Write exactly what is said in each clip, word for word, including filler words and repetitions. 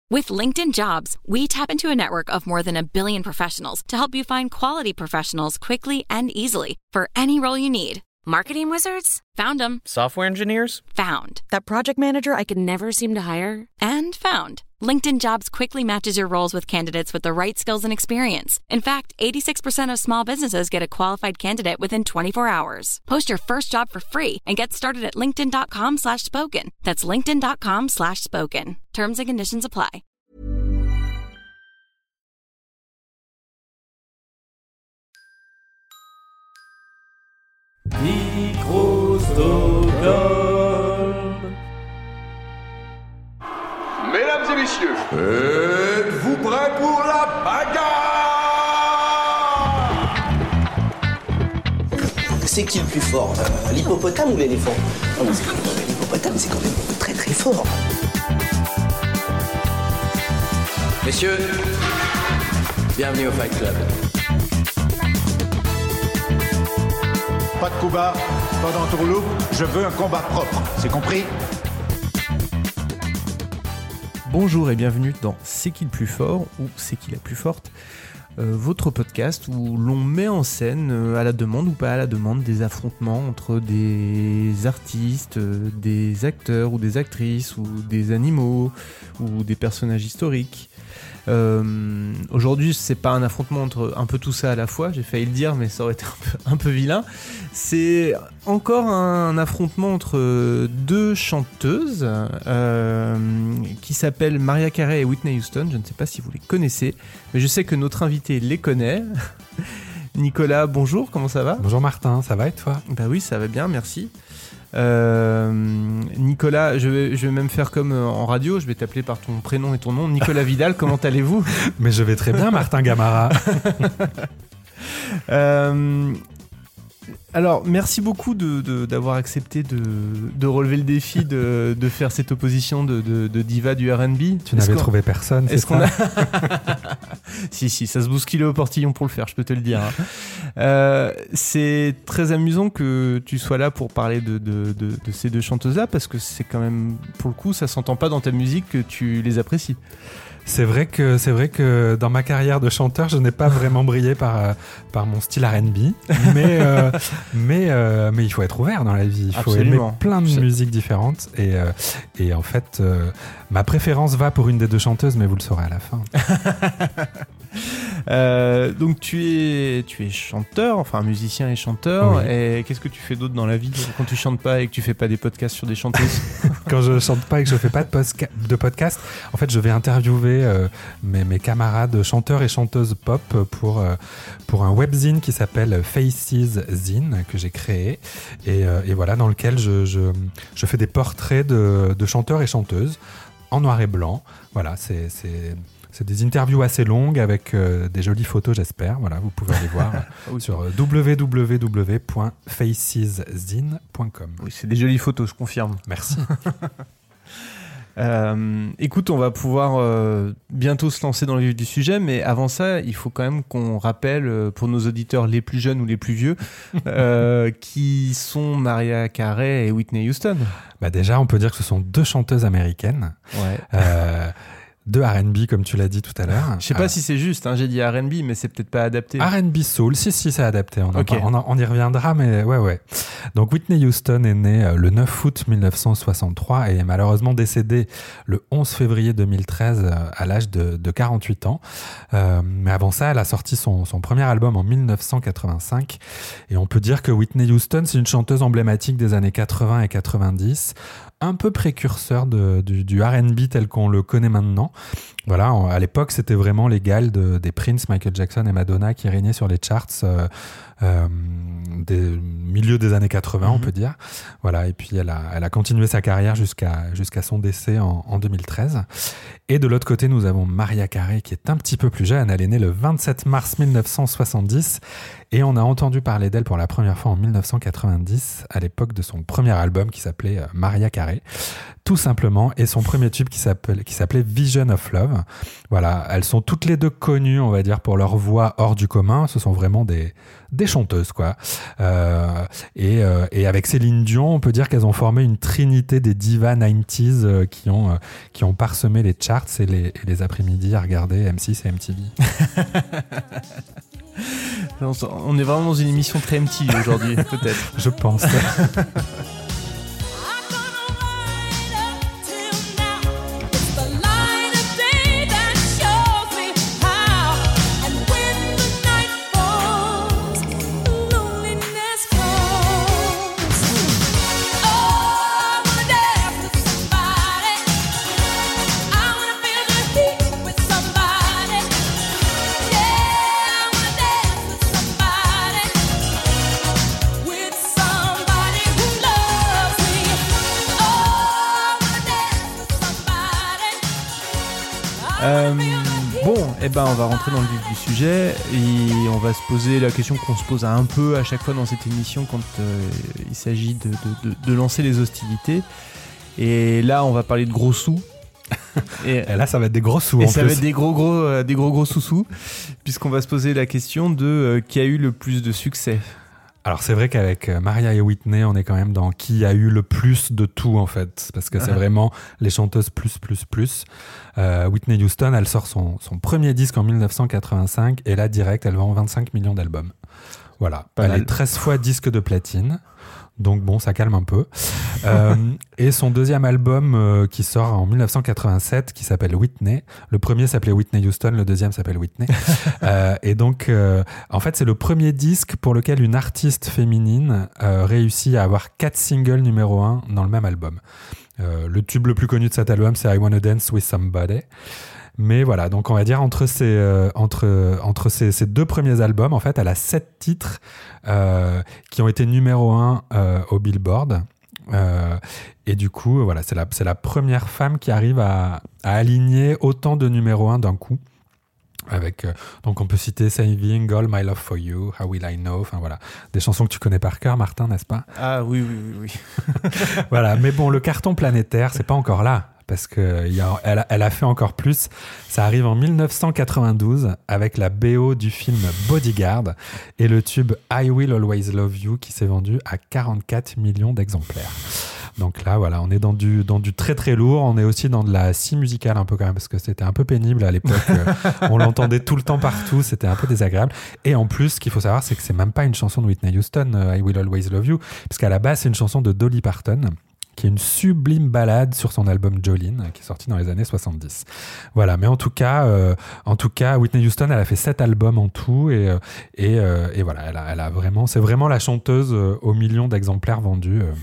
With LinkedIn Jobs, we tap into a network of more than a billion professionals to help you find quality professionals quickly and easily for any role you need. Marketing wizards? Found them. Software engineers? Found. That project manager I could never seem to hire? And found. LinkedIn Jobs quickly matches your roles with candidates with the right skills and experience. In fact, eighty-six percent of small businesses get a qualified candidate within twenty-four hours. Post your first job for free and get started at linkedin.com slash spoken. That's linkedin.com slash spoken. Terms and conditions apply. Micro-Stockholm. Mesdames et messieurs, êtes-vous prêts pour la bagarre? C'est qui le plus fort, euh, l'hippopotame ou l'éléphant? Non, mais c'est quand même l'hippopotame, c'est quand même très très fort. Messieurs, bienvenue au Fight Club. Pas de coup bas, pas d'entourloupe, je veux un combat propre, c'est compris? Bonjour et bienvenue dans C'est qui le plus fort ou C'est qui la plus forte, euh, votre podcast où l'on met en scène, euh, à la demande ou pas à la demande, des affrontements entre des artistes, euh, des acteurs ou des actrices ou des animaux ou des personnages historiques. Euh, aujourd'hui, c'est pas un affrontement entre un peu tout ça à la fois, j'ai failli le dire, mais ça aurait été un peu, un peu vilain. C'est encore un affrontement entre deux chanteuses euh, qui s'appellent Mariah Carey et Whitney Houston. Je ne sais pas si vous les connaissez, mais je sais que notre invité les connaît. Nicolas, bonjour, comment ça va ? Bonjour Martin, ça va et toi ? Bah oui, ça va bien, merci. Euh, Nicolas, je vais, je vais même faire comme en radio, je vais t'appeler par ton prénom et ton nom. Nicolas Vidal, comment allez-vous ? Mais je vais très bien, Martin Gamara. euh, alors, merci beaucoup de, de, d'avoir accepté de, de relever le défi de, de faire cette opposition de, de, de diva du R and B. Tu n'avais trouvé personne, c'est Est-ce ça qu'on a... Si, si, ça se bousculait au portillon pour le faire, je peux te le dire. Hein. Euh, c'est très amusant que tu sois là pour parler de, de, de, de ces deux chanteuses-là, parce que c'est quand même, pour le coup, ça s'entend pas dans ta musique que tu les apprécies. C'est vrai que c'est vrai que dans ma carrière de chanteur, je n'ai pas vraiment brillé par euh, par mon style R and B, mais euh, mais euh, mais il faut être ouvert dans la vie. Il faut Absolument. aimer plein de C'est... musiques différentes et euh, et en fait, euh, ma préférence va pour une des deux chanteuses, mais vous le saurez à la fin. euh, donc tu es tu es chanteur, enfin musicien et chanteur. Oui. Et qu'est-ce que tu fais d'autre dans la vie quand tu chantes pas et que tu fais pas des podcasts sur des chanteuses? Quand je chante pas et que je fais pas de, posca- de podcast, en fait, je vais interviewer euh, mes, mes camarades chanteurs et chanteuses pop pour euh, pour un webzine qui s'appelle Faces Zine que j'ai créé et, euh, et voilà, dans lequel je je je fais des portraits de de chanteurs et chanteuses en noir et blanc. Voilà, c'est c'est C'est des interviews assez longues avec euh, des jolies photos, j'espère. Voilà, vous pouvez aller voir oui. sur euh, w w w point faces zine point com. Oui, c'est des jolies photos, je confirme. Merci. euh, écoute, on va pouvoir euh, bientôt se lancer dans le vif du sujet, mais avant ça, il faut quand même qu'on rappelle euh, pour nos auditeurs les plus jeunes ou les plus vieux euh, qui sont Mariah Carey et Whitney Houston. Bah déjà, on peut dire que ce sont deux chanteuses américaines. Ouais. Euh, de R and B, comme tu l'as dit tout à l'heure. Je sais pas euh, si c'est juste, hein, j'ai dit R and B, mais c'est peut-être pas adapté. R and B soul, si, si, c'est adapté. On, okay. en, on, on y reviendra, mais ouais, ouais. Donc, Whitney Houston est née euh, le neuf août dix-neuf cent soixante-trois et est malheureusement décédée le onze février deux mille treize euh, à l'âge de, de quarante-huit ans. Euh, mais avant ça, elle a sorti son, son premier album en dix-neuf cent quatre-vingt-cinq. Et on peut dire que Whitney Houston, c'est une chanteuse emblématique des années quatre-vingts et quatre-vingt-dix, un peu précurseur de, du, du R and B tel qu'on le connaît maintenant. Voilà, à l'époque, c'était vraiment l'égal de, des Prince, Michael Jackson et Madonna qui régnaient sur les charts euh, euh, des milieu des années quatre-vingts, mm-hmm. on peut dire. Voilà, et puis elle a, elle a continué sa carrière jusqu'à, jusqu'à son décès en, en deux mille treize. Et de l'autre côté, nous avons Mariah Carey qui est un petit peu plus jeune. Elle est née le vingt-sept mars dix-neuf cent soixante-dix Et on a entendu parler d'elle pour la première fois en dix-neuf cent quatre-vingt-dix, à l'époque de son premier album qui s'appelait euh, Mariah Carey, tout simplement, et son premier tube qui s'appelait, qui s'appelait Vision of Love. Voilà, elles sont toutes les deux connues, on va dire, pour leur voix hors du commun. Ce sont vraiment des, des chanteuses, quoi. Euh, et, euh, et avec Céline Dion, on peut dire qu'elles ont formé une trinité des divas quatre-vingt-dix euh, qui, ont, euh, qui ont parsemé les charts et les, et les après-midi à regarder M six et M T V. On est vraiment dans une émission très M T V aujourd'hui, peut-être. Je pense. Euh, bon, eh ben, on va rentrer dans le vif du sujet et on va se poser la question qu'on se pose un peu à chaque fois dans cette émission quand euh, il s'agit de, de, de, de lancer les hostilités. Et là, on va parler de gros sous. Et, et là, ça va être des gros sous. Et en ça plus. va être des gros gros, euh, des gros gros sous-sous, puisqu'on va se poser la question de euh, qui a eu le plus de succès. Alors c'est vrai qu'avec Mariah et Whitney, on est quand même dans qui a eu le plus de tout en fait, parce que c'est vraiment les chanteuses plus plus plus. Euh, Whitney Houston, elle sort son, son premier disque en dix-neuf cent quatre-vingt-cinq et là direct, elle vend vingt-cinq millions d'albums. Voilà, Pas elle mal. est treize fois disque de platine. Donc bon, ça calme un peu. Euh, et son deuxième album euh, qui sort en dix-neuf cent quatre-vingt-sept, qui s'appelle Whitney. Le premier s'appelait Whitney Houston, le deuxième s'appelle Whitney. euh, et donc, euh, en fait, c'est le premier disque pour lequel une artiste féminine euh, réussit à avoir quatre singles numéro un dans le même album. Euh, le tube le plus connu de cet album, c'est I Wanna Dance With Somebody. Mais voilà, donc on va dire entre ces, euh, entre, entre ces, ces deux premiers albums, en fait, elle a sept titres euh, qui ont été numéro un euh, au Billboard. Euh, et du coup, voilà, c'est la, c'est la première femme qui arrive à, à aligner autant de numéro un d'un coup. Avec, euh, donc on peut citer Saving All My Love For You, How Will I Know, enfin voilà, des chansons que tu connais par cœur, Martin, n'est-ce pas ? Ah oui, oui, oui. oui. Voilà, mais bon, le carton planétaire, c'est pas encore là. Parce qu'elle a, elle a fait encore plus. Ça arrive en dix-neuf cent quatre-vingt-douze avec la B O du film Bodyguard et le tube I Will Always Love You qui s'est vendu à quarante-quatre millions d'exemplaires. Donc là, voilà, on est dans du, dans du très très lourd. On est aussi dans de la scie musicale un peu quand même parce que c'était un peu pénible à l'époque. On l'entendait tout le temps partout. C'était un peu désagréable. Et en plus, ce qu'il faut savoir, c'est que c'est même pas une chanson de Whitney Houston, I Will Always Love You, puisqu'à la base, c'est une chanson de Dolly Parton, qui est une sublime ballade sur son album Jolene, qui est sorti dans les années soixante-dix. Voilà, mais en tout cas, euh, en tout cas, Whitney Houston, elle a fait sept albums en tout, et, et, euh, et voilà, elle a, elle a vraiment, c'est vraiment la chanteuse euh, aux millions d'exemplaires vendus. Euh.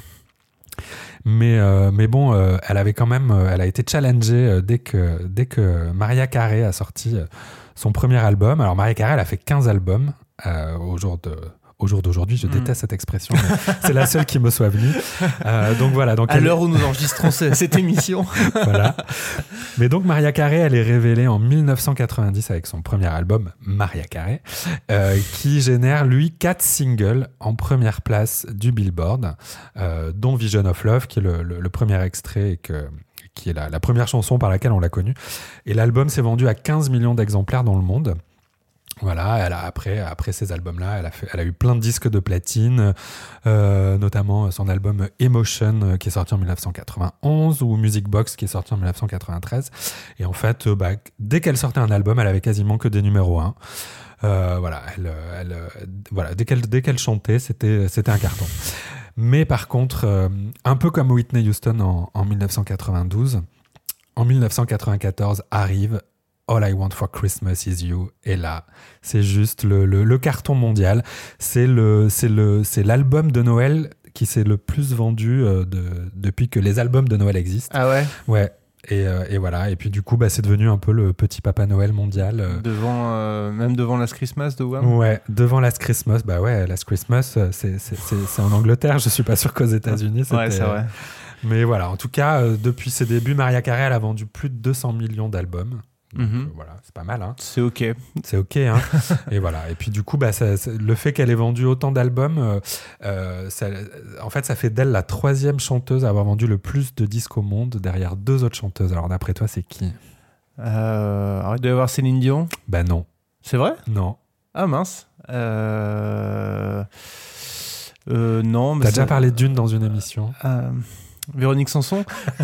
Mais, euh, mais bon, euh, elle avait quand même, euh, elle a été challengée euh, dès que, dès que Mariah Carey a sorti euh, son premier album. Alors Mariah Carey, elle a fait quinze albums euh, au jour de... Au jour d'aujourd'hui, je déteste mmh. cette expression, mais c'est la seule qui me soit venue. Euh, donc voilà. Donc à elle... l'heure où nous enregistrons cette émission. Voilà. Mais donc Mariah Carey, elle est révélée en dix-neuf cent quatre-vingt-dix avec son premier album, Mariah Carey, euh, qui génère, lui, quatre singles en première place du Billboard, euh, dont Vision of Love, qui est le, le, le premier extrait et que... qui est la, la première chanson par laquelle on l'a connue. Et l'album s'est vendu à quinze millions d'exemplaires dans le monde. Voilà, elle a, après, après ces albums-là, elle a, fait, elle a eu plein de disques de platine, euh, notamment son album Emotion euh, qui est sorti en dix-neuf cent quatre-vingt-onze ou Music Box qui est sorti en dix-neuf cent quatre-vingt-treize. Et en fait, euh, bah, dès qu'elle sortait un album, elle avait quasiment que des numéros un. Euh, voilà, elle, elle, voilà, dès qu'elle, dès qu'elle chantait, c'était, c'était un carton. Mais par contre, euh, un peu comme Whitney Houston en, en dix-neuf cent quatre-vingt-douze, en dix-neuf cent quatre-vingt-quatorze arrive All I Want for Christmas Is You. Et là, c'est juste le, le, le carton mondial. C'est, le, c'est, le, c'est l'album de Noël qui s'est le plus vendu euh, de, depuis que les albums de Noël existent. Ah ouais ? Ouais. Et, euh, et voilà. Et puis du coup, bah, c'est devenu un peu le petit Papa Noël mondial. Euh. Devant, euh, même devant Last Christmas de Wham ? Ouais, devant Last Christmas. Bah ouais, Last Christmas, c'est, c'est, c'est, c'est en Angleterre. Je suis pas sûr qu'aux États-Unis, c'était... Ouais, c'est vrai. Mais voilà, en tout cas, euh, depuis ses débuts, Mariah Carey, elle a vendu plus de deux cents millions d'albums. Donc, Mhm. euh, voilà, c'est pas mal. Hein. C'est ok. C'est ok. Hein. Et voilà. Et puis du coup, bah, ça, ça- le fait qu'elle ait vendu autant d'albums, euh, euh, ça- en fait, ça fait d'elle la troisième chanteuse à avoir vendu le plus de disques au monde, derrière deux autres chanteuses. Alors d'après toi, c'est qui? Euh, alors, il doit y avoir Céline Dion. Bah non. C'est vrai? Non. Ah mince. Euh... Euh, non. mais T'as ça- déjà parlé d'une dans une émission? Euh, Véronique Sanson.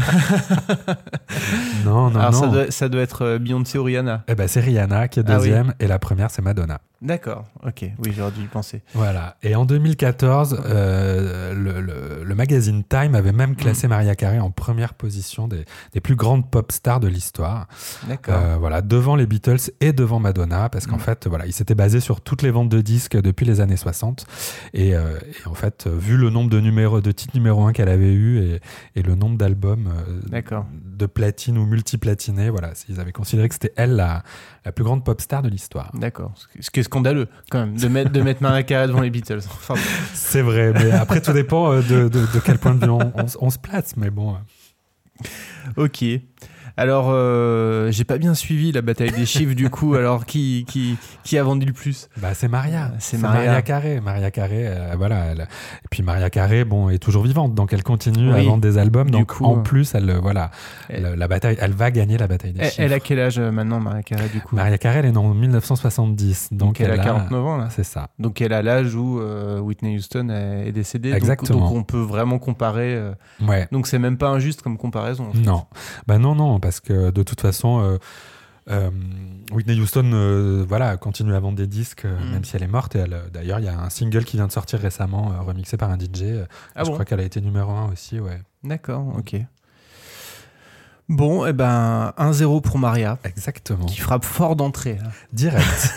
Non, non, Alors non. ça doit, ça doit être euh, Beyoncé ou Rihanna. Eh ben, c'est Rihanna qui est Ah oui. deuxième et la première, c'est Madonna. D'accord. Ok. Oui, j'aurais dû y penser. Voilà. Et en deux mille quatorze, euh, le, le- le magazine Time avait même classé Mariah Carey en première position des, des plus grandes pop stars de l'histoire. D'accord. Euh, voilà, devant les Beatles et devant Madonna, parce qu'en Mm. fait, voilà, il s'était basé sur toutes les ventes de disques depuis les années soixante. Et, euh, et en fait, euh, vu le nombre de numéros, de titres numéro un qu'elle avait eu et, et le nombre d'albums euh, D'accord. de platine ou multiplatinés, voilà, ils avaient considéré que c'était elle la, la plus grande pop star de l'histoire. D'accord. Ce qui est scandaleux, quand même, de mettre, de mettre Mariah Carey devant les Beatles. Enfin, C'est vrai, mais après, tout dépend euh, de, de, de quel point de vue on, on, on se place. Mais bon. euh. ok. Alors, euh, j'ai pas bien suivi la bataille des chiffres, du coup. Alors, qui, qui, qui a vendu le plus? Bah, c'est Maria. C'est C'est Maria. Maria Carey. Maria Carey, euh, voilà. Elle... Et puis Maria Carey, bon, est toujours vivante, donc elle continue Oui. à vendre des albums. Du Donc coup, en euh, plus, elle, euh, voilà, elle- elle, la bataille, elle va gagner la bataille des Elle, chiffres. elle a quel âge euh, maintenant, Mariah Carey, du coup? Maria Carey, elle est née en dix-neuf cent soixante-dix, donc, Donc, elle, a quarante-neuf ans, là. C'est ça. Donc, elle a l'âge où euh, Whitney Houston est décédée. Donc- Exactement. Donc, on peut vraiment comparer. euh, Ouais. Donc, c'est même pas injuste comme comparaison. en fait. Non, bah non, non, parce que de toute façon, euh, euh, Whitney Houston, euh, voilà, continue à vendre des disques, euh, Mm. même si elle est morte. Et elle, euh, d'ailleurs, il y a un single qui vient de sortir récemment, euh, remixé par un D J. euh, Ah je bon crois qu'elle a été numéro un aussi, ouais. D'accord, ok. Bon, eh ben, un zéro pour Maria, Exactement. qui frappe fort d'entrée. hein. Direct.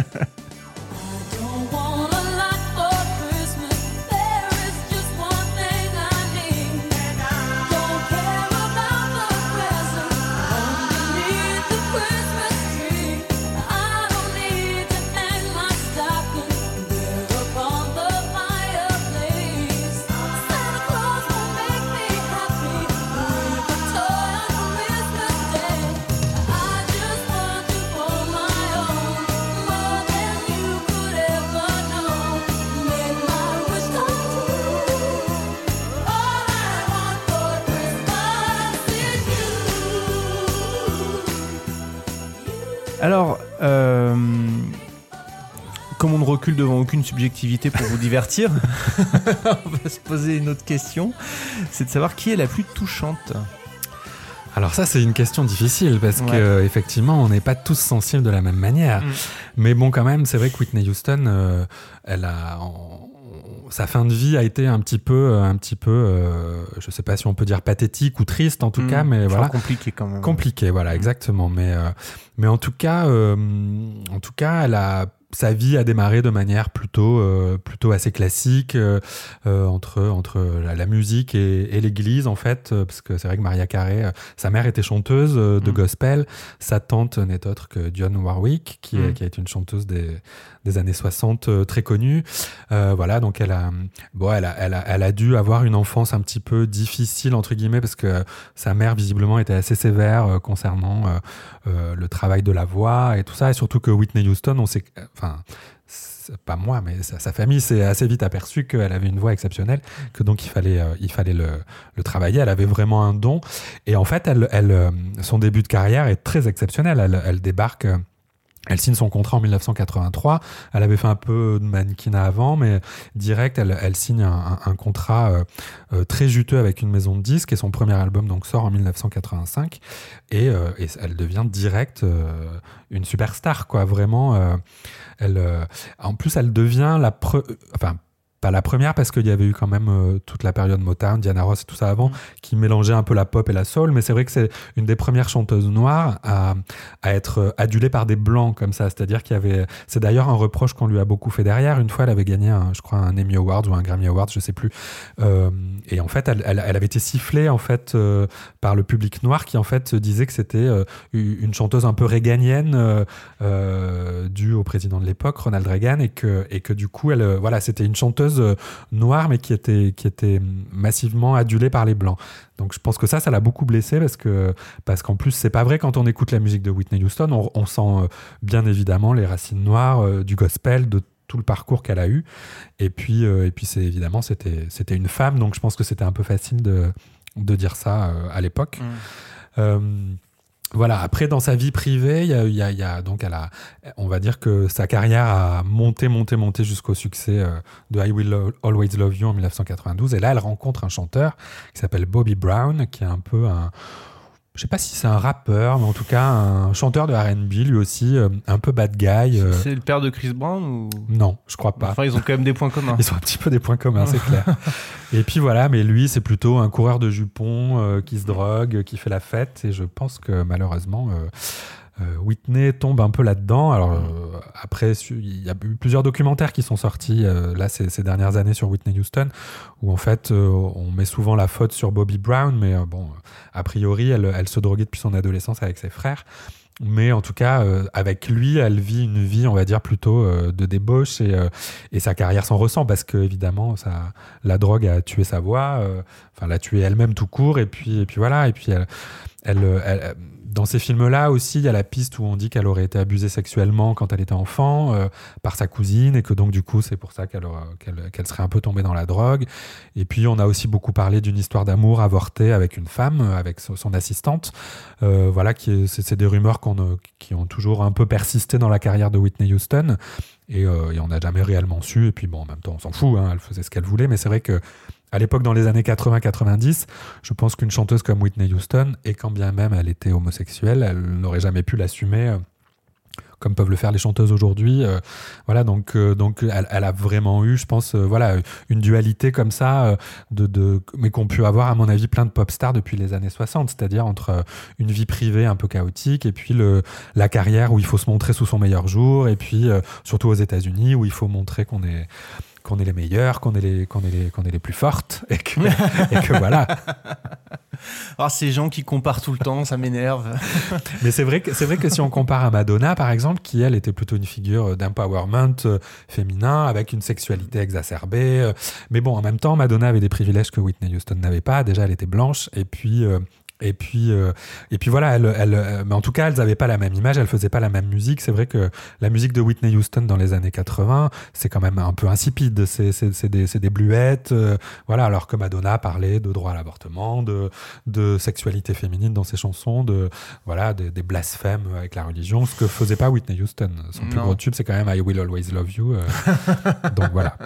Don't want a lot for Christmas. There is just one thing I need. Don't care about the present underneath the Christmas tree. I don't need to hang my stocking there upon the fireplace. Santa Claus will make me happy with a toy on Christmas Day. I just want you for my own, more than you could ever know. Make my wish come true. All I want for Christmas is you. Alors, euh, comme on ne recule devant aucune subjectivité pour vous divertir, on va se poser une autre question. C'est de savoir qui est la plus touchante. Alors ça, c'est une question difficile parce Ouais. que euh, effectivement, on n'est pas tous sensibles de la même manière. Mm. Mais bon, quand même, c'est vrai que Whitney Houston, euh, elle a, en- sa fin de vie a été un petit peu, un petit peu, euh, je sais pas si on peut dire pathétique ou triste en tout Mm. cas, mais Enfin, voilà. compliqué quand même. Compliqué, voilà, exactement. Mais, euh, mais en tout cas, euh, en tout cas, elle a, sa vie a démarré de manière plutôt, euh, plutôt assez classique euh, euh, entre, entre la, la musique et, et l'église, en fait, euh, parce que c'est vrai que Mariah Carey, euh, sa mère était chanteuse euh, de Mm. gospel, sa tante n'est autre que Dionne Warwick, qui, est- Mm. qui a été une chanteuse des, des années soixante euh, très connue. Euh, voilà, donc elle a, bon, elle, a, elle, a, elle a dû avoir une enfance un petit peu difficile, entre guillemets, parce que sa mère, visiblement, était assez sévère euh, concernant euh, euh, le travail de la voix et tout ça, et surtout que Whitney Houston, on sait, que- enfin, c'est pas moi, mais sa, sa famille s'est assez vite aperçue qu'elle avait une voix exceptionnelle, que donc il fallait, euh, il fallait le, le travailler. Elle avait vraiment un don, et en fait, elle, elle, euh, son début de carrière est très exceptionnel. Elle, elle débarque. euh, Elle signe son contrat en dix-neuf cent quatre-vingt-trois. Elle avait fait un peu de mannequinat avant, mais direct, elle, elle signe un, un, un contrat euh, euh, très juteux avec une maison de disques, et son premier album donc sort en dix-neuf cent quatre-vingt-cinq, et, euh, et elle devient direct euh, une superstar, quoi. Vraiment, euh, elle. Euh, en plus, elle devient la pre... enfin. Pas la première, parce qu'il y avait eu quand même euh, toute la période Motown, Diana Ross et tout ça avant, qui mélangeait un peu la pop et la soul, mais c'est vrai que c'est une des premières chanteuses noires à, à être adulée par des blancs comme ça. C'est-à-dire qu'il y avait, c'est d'ailleurs un reproche qu'on lui a beaucoup fait derrière. Une fois, elle avait gagné, un, je crois, un Emmy Award ou un Grammy Award, je sais plus. Euh, et en fait, elle, elle, elle avait été sifflée en fait euh, par le public noir, qui en fait disait que c'était euh, une chanteuse un peu réganienne, euh, euh, due au président de l'époque, Ronald Reagan, et que et que du coup, elle, euh, voilà, c'était une chanteuse chanteuse euh, noire, mais qui était, qui était massivement adulée par les Blancs. Donc je pense que ça, ça l'a beaucoup blessée parce, que, parce qu'en plus, c'est pas vrai, quand on écoute la musique de Whitney Houston, on, on sent euh, bien évidemment les racines noires euh, du gospel, de tout le parcours qu'elle a eu. Et puis, euh, et puis c'est, évidemment, c'était, c'était une femme, donc je pense que c'était un peu facile de, de dire ça euh, à l'époque. Mmh. Euh, Voilà. Après, dans sa vie privée, il y a, il y a, il y a donc elle a, on va dire que sa carrière a monté, monté, monté jusqu'au succès euh, de I Will Always Love You en dix-neuf cent quatre-vingt-douze. Et là, elle rencontre un chanteur qui s'appelle Bobby Brown, qui est un peu un, je sais pas si c'est un rappeur, mais en tout cas un chanteur de R and B, lui aussi, euh, un peu bad guy. Euh... C'est le père de Chris Brown ou... Non, je crois pas. Enfin, ils ont quand même des points communs. Ils ont un petit peu des points communs, c'est clair. Et puis voilà, mais lui, c'est plutôt un coureur de jupons euh, qui se drogue, qui fait la fête. Et je pense que malheureusement, euh, euh, Whitney tombe un peu là-dedans. Alors euh, après, il y a eu plusieurs documentaires qui sont sortis euh, là ces, ces dernières années sur Whitney Houston, où en fait, euh, on met souvent la faute sur Bobby Brown, mais euh, bon, a priori, elle, elle se droguait depuis son adolescence avec ses frères. Mais en tout cas, euh, avec lui, elle vit une vie, on va dire, plutôt euh, de débauche et, euh, et sa carrière s'en ressent parce que, évidemment, ça, la drogue a tué sa voix, euh, enfin, l'a tué elle-même tout court. Et puis, et puis voilà. Et puis, elle, elle, elle, dans ces films-là aussi, il y a la piste où on dit qu'elle aurait été abusée sexuellement quand elle était enfant euh, par sa cousine et que donc, du coup, c'est pour ça qu'elle, aura, qu'elle, qu'elle serait un peu tombée dans la drogue. Et puis, on a aussi beaucoup parlé d'une histoire d'amour avortée avec une femme, avec son, son assistante. Euh, voilà, qui est, c'est, c'est des rumeurs qu'on, euh, qui ont toujours un peu persisté dans la carrière de Whitney Houston. Et, euh, et on n'a jamais réellement su. Et puis, bon, en même temps, on s'en fout. Hein, elle faisait ce qu'elle voulait. Mais c'est vrai que à l'époque, dans les années quatre-vingts quatre-vingt-dix, je pense qu'une chanteuse comme Whitney Houston, et quand bien même elle était homosexuelle, elle n'aurait jamais pu l'assumer euh, comme peuvent le faire les chanteuses aujourd'hui. Euh, voilà, donc, euh, donc elle, elle a vraiment eu, je pense, euh, voilà, une dualité comme ça, euh, de, de, mais qu'ont pu avoir, à mon avis, plein de pop stars depuis les années soixante, c'est-à-dire entre euh, une vie privée un peu chaotique et puis le, la carrière où il faut se montrer sous son meilleur jour, et puis euh, surtout aux États-Unis où il faut montrer qu'on est qu'on est les meilleurs, qu'on est les, qu'on est les, qu'on est les plus fortes, et que, et que voilà. Alors, ces gens qui comparent tout le temps, ça m'énerve. Mais c'est vrai que, c'est vrai que si on compare à Madonna, par exemple, qui, elle, était plutôt une figure d'empowerment euh, féminin, avec une sexualité exacerbée. Euh, mais bon, en même temps, Madonna avait des privilèges que Whitney Houston n'avait pas. Déjà, elle était blanche, et puis... Euh, Et puis, euh, et puis voilà, elle, elle, euh, mais en tout cas, elles n'avaient pas la même image, elles faisaient pas la même musique. C'est vrai que la musique de Whitney Houston dans les années quatre-vingts, c'est quand même un peu insipide. C'est, c'est, c'est, des, c'est des bluettes, euh, voilà. Alors que Madonna parlait de droit à l'avortement, de, de sexualité féminine dans ses chansons, de voilà, des, des blasphèmes avec la religion, ce que faisait pas Whitney Houston. Son plus Non. gros tube, c'est quand même I Will Always Love You. Euh, donc voilà.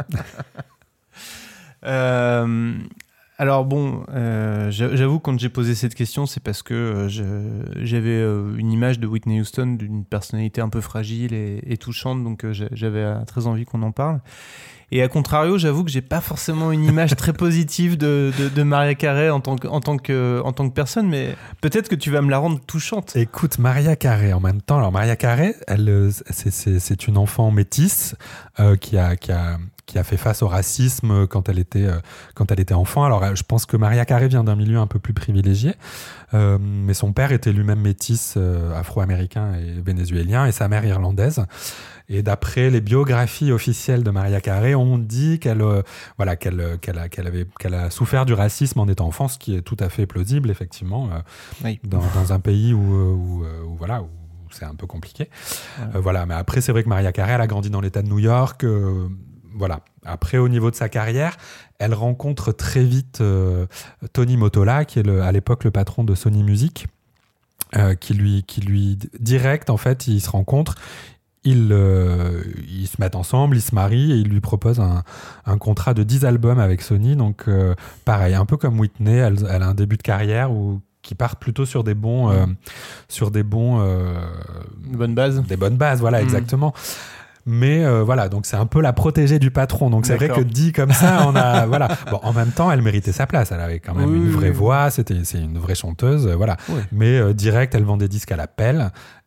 Euh, alors bon, euh, j'avoue, quand j'ai posé cette question, c'est parce que euh, je, j'avais euh, une image de Whitney Houston d'une personnalité un peu fragile et, et touchante, donc euh, j'avais euh, très envie qu'on en parle. Et à contrario, j'avoue que j'ai pas forcément une image très positive de, de, de Mariah Carey en tant que, en tant que, en tant que personne, mais peut-être que tu vas me la rendre touchante. Écoute, Mariah Carey, en même temps, alors Mariah Carey, elle, c'est, c'est, c'est une enfant métisse euh, qui a, qui a, qui a fait face au racisme quand elle était, euh, quand elle était enfant. Alors, je pense que Mariah Carey vient d'un milieu un peu plus privilégié, euh, mais son père était lui-même métis, euh, afro-américain et vénézuélien, et sa mère irlandaise. Et d'après les biographies officielles de Mariah Carey, on dit qu'elle, euh, voilà, qu'elle, qu'elle, a, qu'elle, avait, qu'elle a souffert du racisme en étant enfant, ce qui est tout à fait plausible, effectivement, euh, Oui. dans, dans un pays où, où, où, voilà, où c'est un peu compliqué. Ouais. Euh, voilà. Mais après, c'est vrai que Mariah Carey, elle a grandi dans l'État de New York. Euh, voilà. Après, au niveau de sa carrière, elle rencontre très vite euh, Tony Mottola, qui est le, à l'époque le patron de Sony Music, euh, qui lui, qui lui direct, en fait, ils se rencontrent. Ils, euh, ils se mettent ensemble, ils se marient et ils lui proposent un, un contrat de dix albums avec Sony. Donc, euh, pareil, un peu comme Whitney, elle, elle a un début de carrière où, qui part plutôt sur des bons... Euh, sur des bons... Euh, Une bonne base. Des bonnes bases, voilà, mmh. exactement. Mais euh, voilà, donc c'est un peu la protégée du patron. Donc c'est D'accord. vrai que dit comme ça, on a voilà. Bon, en même temps, elle méritait sa place. Elle avait quand même oui, une vraie oui. voix. C'était, c'est une vraie chanteuse, voilà. Oui. Mais euh, direct, elle vend des disques à l'appel.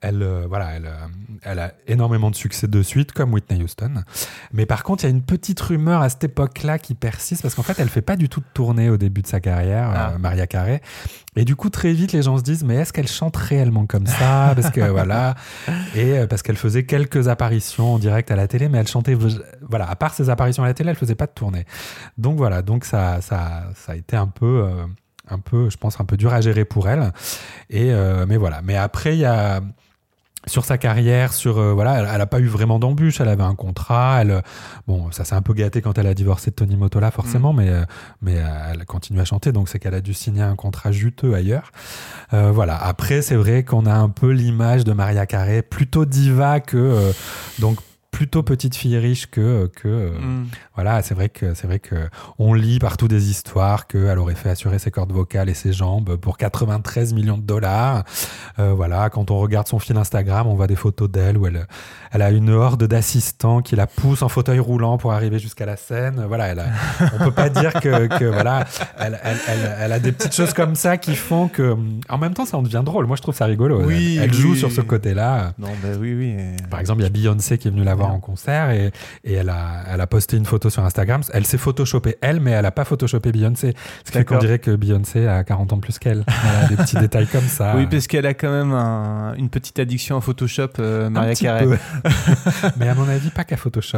elle, euh, voilà, elle, euh, elle a énormément de succès de suite, comme Whitney Houston. Mais par contre, il y a une petite rumeur à cette époque-là qui persiste, parce qu'en fait, elle fait pas du tout de tournée au début de sa carrière, Ah. euh, Mariah Carey. Et du coup, très vite, les gens se disent, mais est-ce qu'elle chante réellement comme ça? Parce que voilà, et euh, parce qu'elle faisait quelques apparitions en direct à la télé, mais elle chantait, voilà, à part ses apparitions à la télé, elle faisait pas de tournée. Donc voilà, donc ça, ça, ça a été un peu, euh, un peu, je pense, un peu dur à gérer pour elle. Et euh, mais voilà. Mais après, il y a sur sa carrière, sur euh, voilà, elle, elle a pas eu vraiment d'embûches. Elle avait un contrat. Elle, bon, ça s'est un peu gâté quand elle a divorcé de Tony Mottola, forcément, mmh. mais euh, mais euh, elle continue à chanter. Donc c'est qu'elle a dû signer un contrat juteux ailleurs. Euh, voilà. Après, c'est vrai qu'on a un peu l'image de Mariah Carey, plutôt diva que euh, donc. plutôt petite fille riche que que mm. voilà, c'est vrai que c'est vrai que on lit partout des histoires qu'elle aurait fait assurer ses cordes vocales et ses jambes pour quatre-vingt-treize millions de dollars. Euh, voilà, quand on regarde son fil Instagram, on voit des photos d'elle où elle elle a une horde d'assistants qui la poussent en fauteuil roulant pour arriver jusqu'à la scène. Voilà, elle a, on peut pas dire que que voilà, elle, elle elle elle a des petites choses comme ça qui font que en même temps ça en devient drôle. Moi je trouve ça rigolo. Oui, elle, elle oui, joue oui. sur ce côté-là. Non, bah oui oui. Et... Par exemple, il y a Beyoncé qui est venue la voir en concert et, et elle, a, elle a posté une photo sur Instagram. Elle s'est photoshopée elle, mais elle n'a pas photoshopé Beyoncé. Ce qui fait qu'on dirait que Beyoncé a quarante ans de plus qu'elle. Voilà, des petits détails comme ça. Oui, parce qu'elle a quand même un, une petite addiction à Photoshop, euh, Mariah Carey. Mais à mon avis, pas qu'à Photoshop.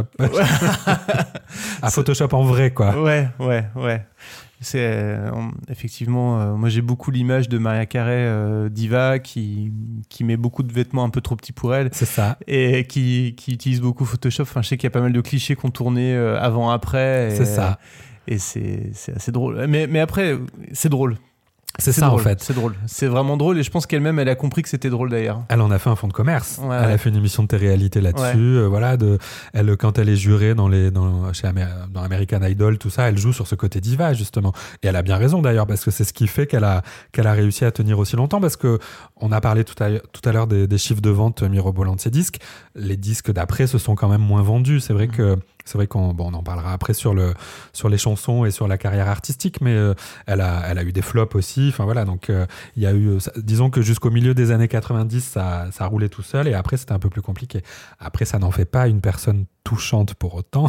À Photoshop en vrai, quoi. Ouais, ouais, ouais. C'est euh, effectivement, euh, moi j'ai beaucoup l'image de Mariah Carey euh, diva qui qui met beaucoup de vêtements un peu trop petits pour elle. C'est ça. Et qui qui utilise beaucoup Photoshop. Enfin, je sais qu'il y a pas mal de clichés qu'on tournait euh, avant après. Et, c'est ça. Et c'est c'est assez drôle. Mais mais après c'est drôle. C'est, c'est ça drôle, en fait. C'est drôle. C'est vraiment drôle et je pense qu'elle-même elle a compris que c'était drôle d'ailleurs. Elle en a fait un fonds de commerce. Ouais, elle ouais. a fait une émission de télé-réalité là-dessus. Ouais. Euh, voilà, de, elle, quand elle est jurée dans les, dans, chez Amer, dans American Idol, tout ça, elle joue sur ce côté diva justement. Et elle a bien raison d'ailleurs parce que c'est ce qui fait qu'elle a, qu'elle a réussi à tenir aussi longtemps parce que on a parlé tout à, tout à l'heure des, des chiffres de vente mirobolants de ses disques. Les disques d'après se sont quand même moins vendus. C'est vrai mmh. que C'est vrai qu'on bon, on en parlera après sur, le, sur les chansons et sur la carrière artistique, mais euh, elle, a, elle a eu des flops aussi. Enfin, voilà, donc, euh, il y a eu, disons que jusqu'au milieu des années quatre-vingt-dix, ça, ça roulait tout seul et après, c'était un peu plus compliqué. Après, ça n'en fait pas une personne touchante pour autant.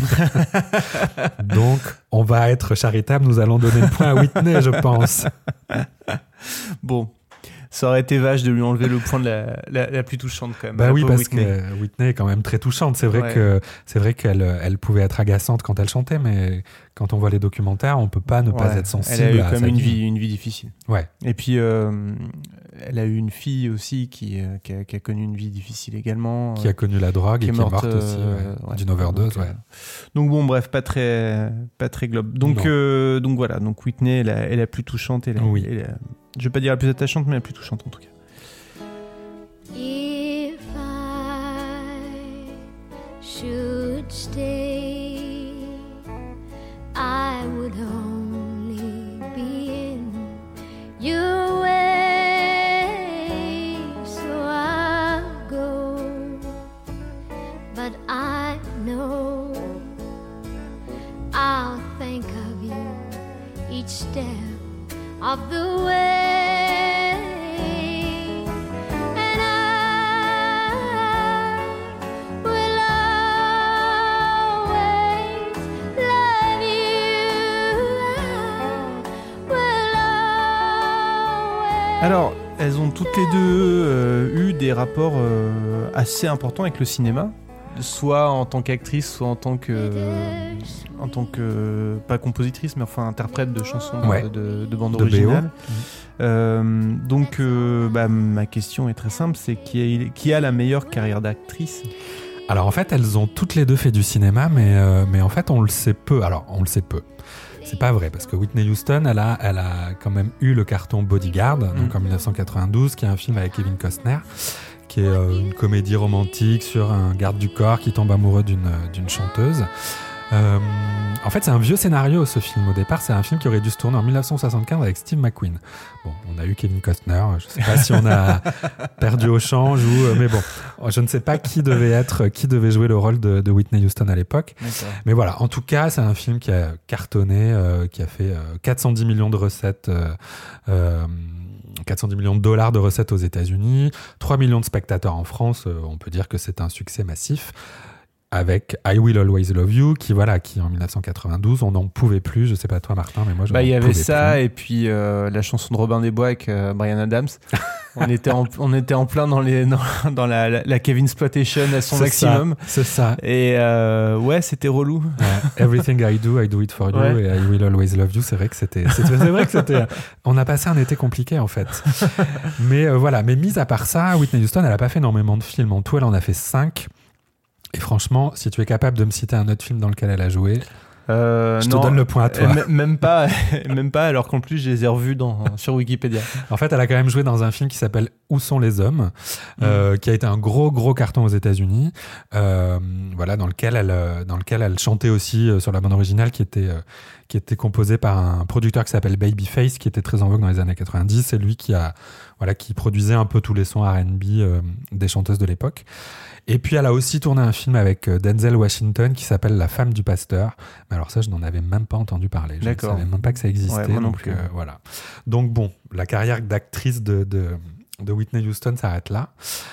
Donc, on va être charitable. Nous allons donner le point à Whitney, je pense. Bon. Ça aurait été vache de lui enlever le point de la, la, la plus touchante quand même. Bah oui, parce Whitney. que Whitney est quand même très touchante. C'est vrai ouais. que c'est vrai qu'elle elle pouvait être agaçante quand elle chantait, mais quand on voit les documentaires, on peut pas ne ouais. pas être sensible. Elle a eu à quand sa même une vie. vie, une vie difficile. Ouais. Et puis euh, elle a eu une fille aussi qui, euh, qui, a, qui a connu une vie difficile également. Qui a connu la drogue qui et est qui morte, est morte aussi, euh, ouais. ouais. d'une overdose. Donc, ouais. euh, donc bon, bref, pas très, pas très globe. Donc euh, donc voilà, donc Whitney est la, est la plus touchante et la, oui. et la, je vais pas dire la plus attachante, mais la plus touchante en tout cas. If I should stay, I would only be in your way, so I'll go. But I know I'll think of you each step of the way. Alors, elles ont toutes les deux euh, eu des rapports euh, assez importants avec le cinéma, soit en tant qu'actrice, soit en tant que, euh, en tant que pas compositrice, mais enfin interprète de chansons ouais. de, de, de bande de originale. Mmh. Euh, donc, euh, bah, ma question est très simple, c'est qui a, qui a la meilleure carrière d'actrice ? Alors en fait, elles ont toutes les deux fait du cinéma, mais euh, mais en fait, on le sait peu. Alors, on le sait peu. C'est pas vrai, parce que Whitney Houston, elle a, elle a quand même eu le carton Bodyguard, mmh. donc en dix-neuf cent quatre-vingt-douze, qui est un film avec Kevin Costner, qui est euh, une comédie romantique sur un garde du corps qui tombe amoureux d'une, d'une chanteuse. Euh, en fait, c'est un vieux scénario, ce film. Au départ, c'est un film qui aurait dû se tourner en dix-neuf cent soixante-quinze avec Steve McQueen. Bon, on a eu Kevin Costner. Je sais pas si on a perdu au change ou, mais bon, je ne sais pas qui devait être, qui devait jouer le rôle de, de Whitney Houston à l'époque. D'accord. Mais voilà, en tout cas, c'est un film qui a cartonné, euh, qui a fait euh, quatre cent dix millions de recettes. Euh, euh, quatre cent dix millions de dollars de recettes aux États-Unis, trois millions de spectateurs en France. Euh, on peut dire que c'est un succès massif. Avec I Will Always Love You, qui, voilà, qui en dix-neuf cent quatre-vingt-douze, on n'en pouvait plus. Je sais pas toi, Martin, mais moi, je Bah, n'en il y avait pouvais ça, plus. et puis euh, la chanson de Robin des Bois avec euh, Bryan Adams. on, était en, on était en plein dans, les, dans, dans la, la, la Kevin Exploitation à son C'est maximum. ça, c'est ça. Et euh, ouais, c'était relou. Ouais. Everything I Do, I Do It For You, Ouais. et I Will Always Love You. C'est vrai que c'était, c'était, c'est vrai que c'était. On a passé un été compliqué en fait. mais euh, voilà. Mais mis à part ça, Whitney Houston, elle a pas fait énormément de films. En tout, elle en a fait cinq. Et franchement, si tu es capable de me citer un autre film dans lequel elle a joué, Euh, je non, te donne le point à toi. euh, m- même pas, même pas. Alors qu'en plus, je les ai revus dans, sur Wikipédia. En fait, elle a quand même joué dans un film qui s'appelle Où sont les hommes, euh, qui a été un gros gros carton aux États-Unis. Euh, voilà, dans lequel elle, euh, dans lequel elle chantait aussi euh, sur la bande originale, qui était euh, qui était composée par un producteur qui s'appelle Babyface, qui était très en vogue dans les années quatre-vingt-dix. C'est lui qui a voilà qui produisait un peu tous les sons R and B euh, des chanteuses de l'époque. Et puis, elle a aussi tourné un film avec euh, Denzel Washington qui s'appelle La femme du pasteur. Mais alors ça, je n'en avais même pas entendu parler. Je ne D'accord. savais même pas que ça existait. Ouais, moi non donc, plus. euh, voilà. Donc bon, la carrière d'actrice de, de, de Whitney Houston s'arrête là.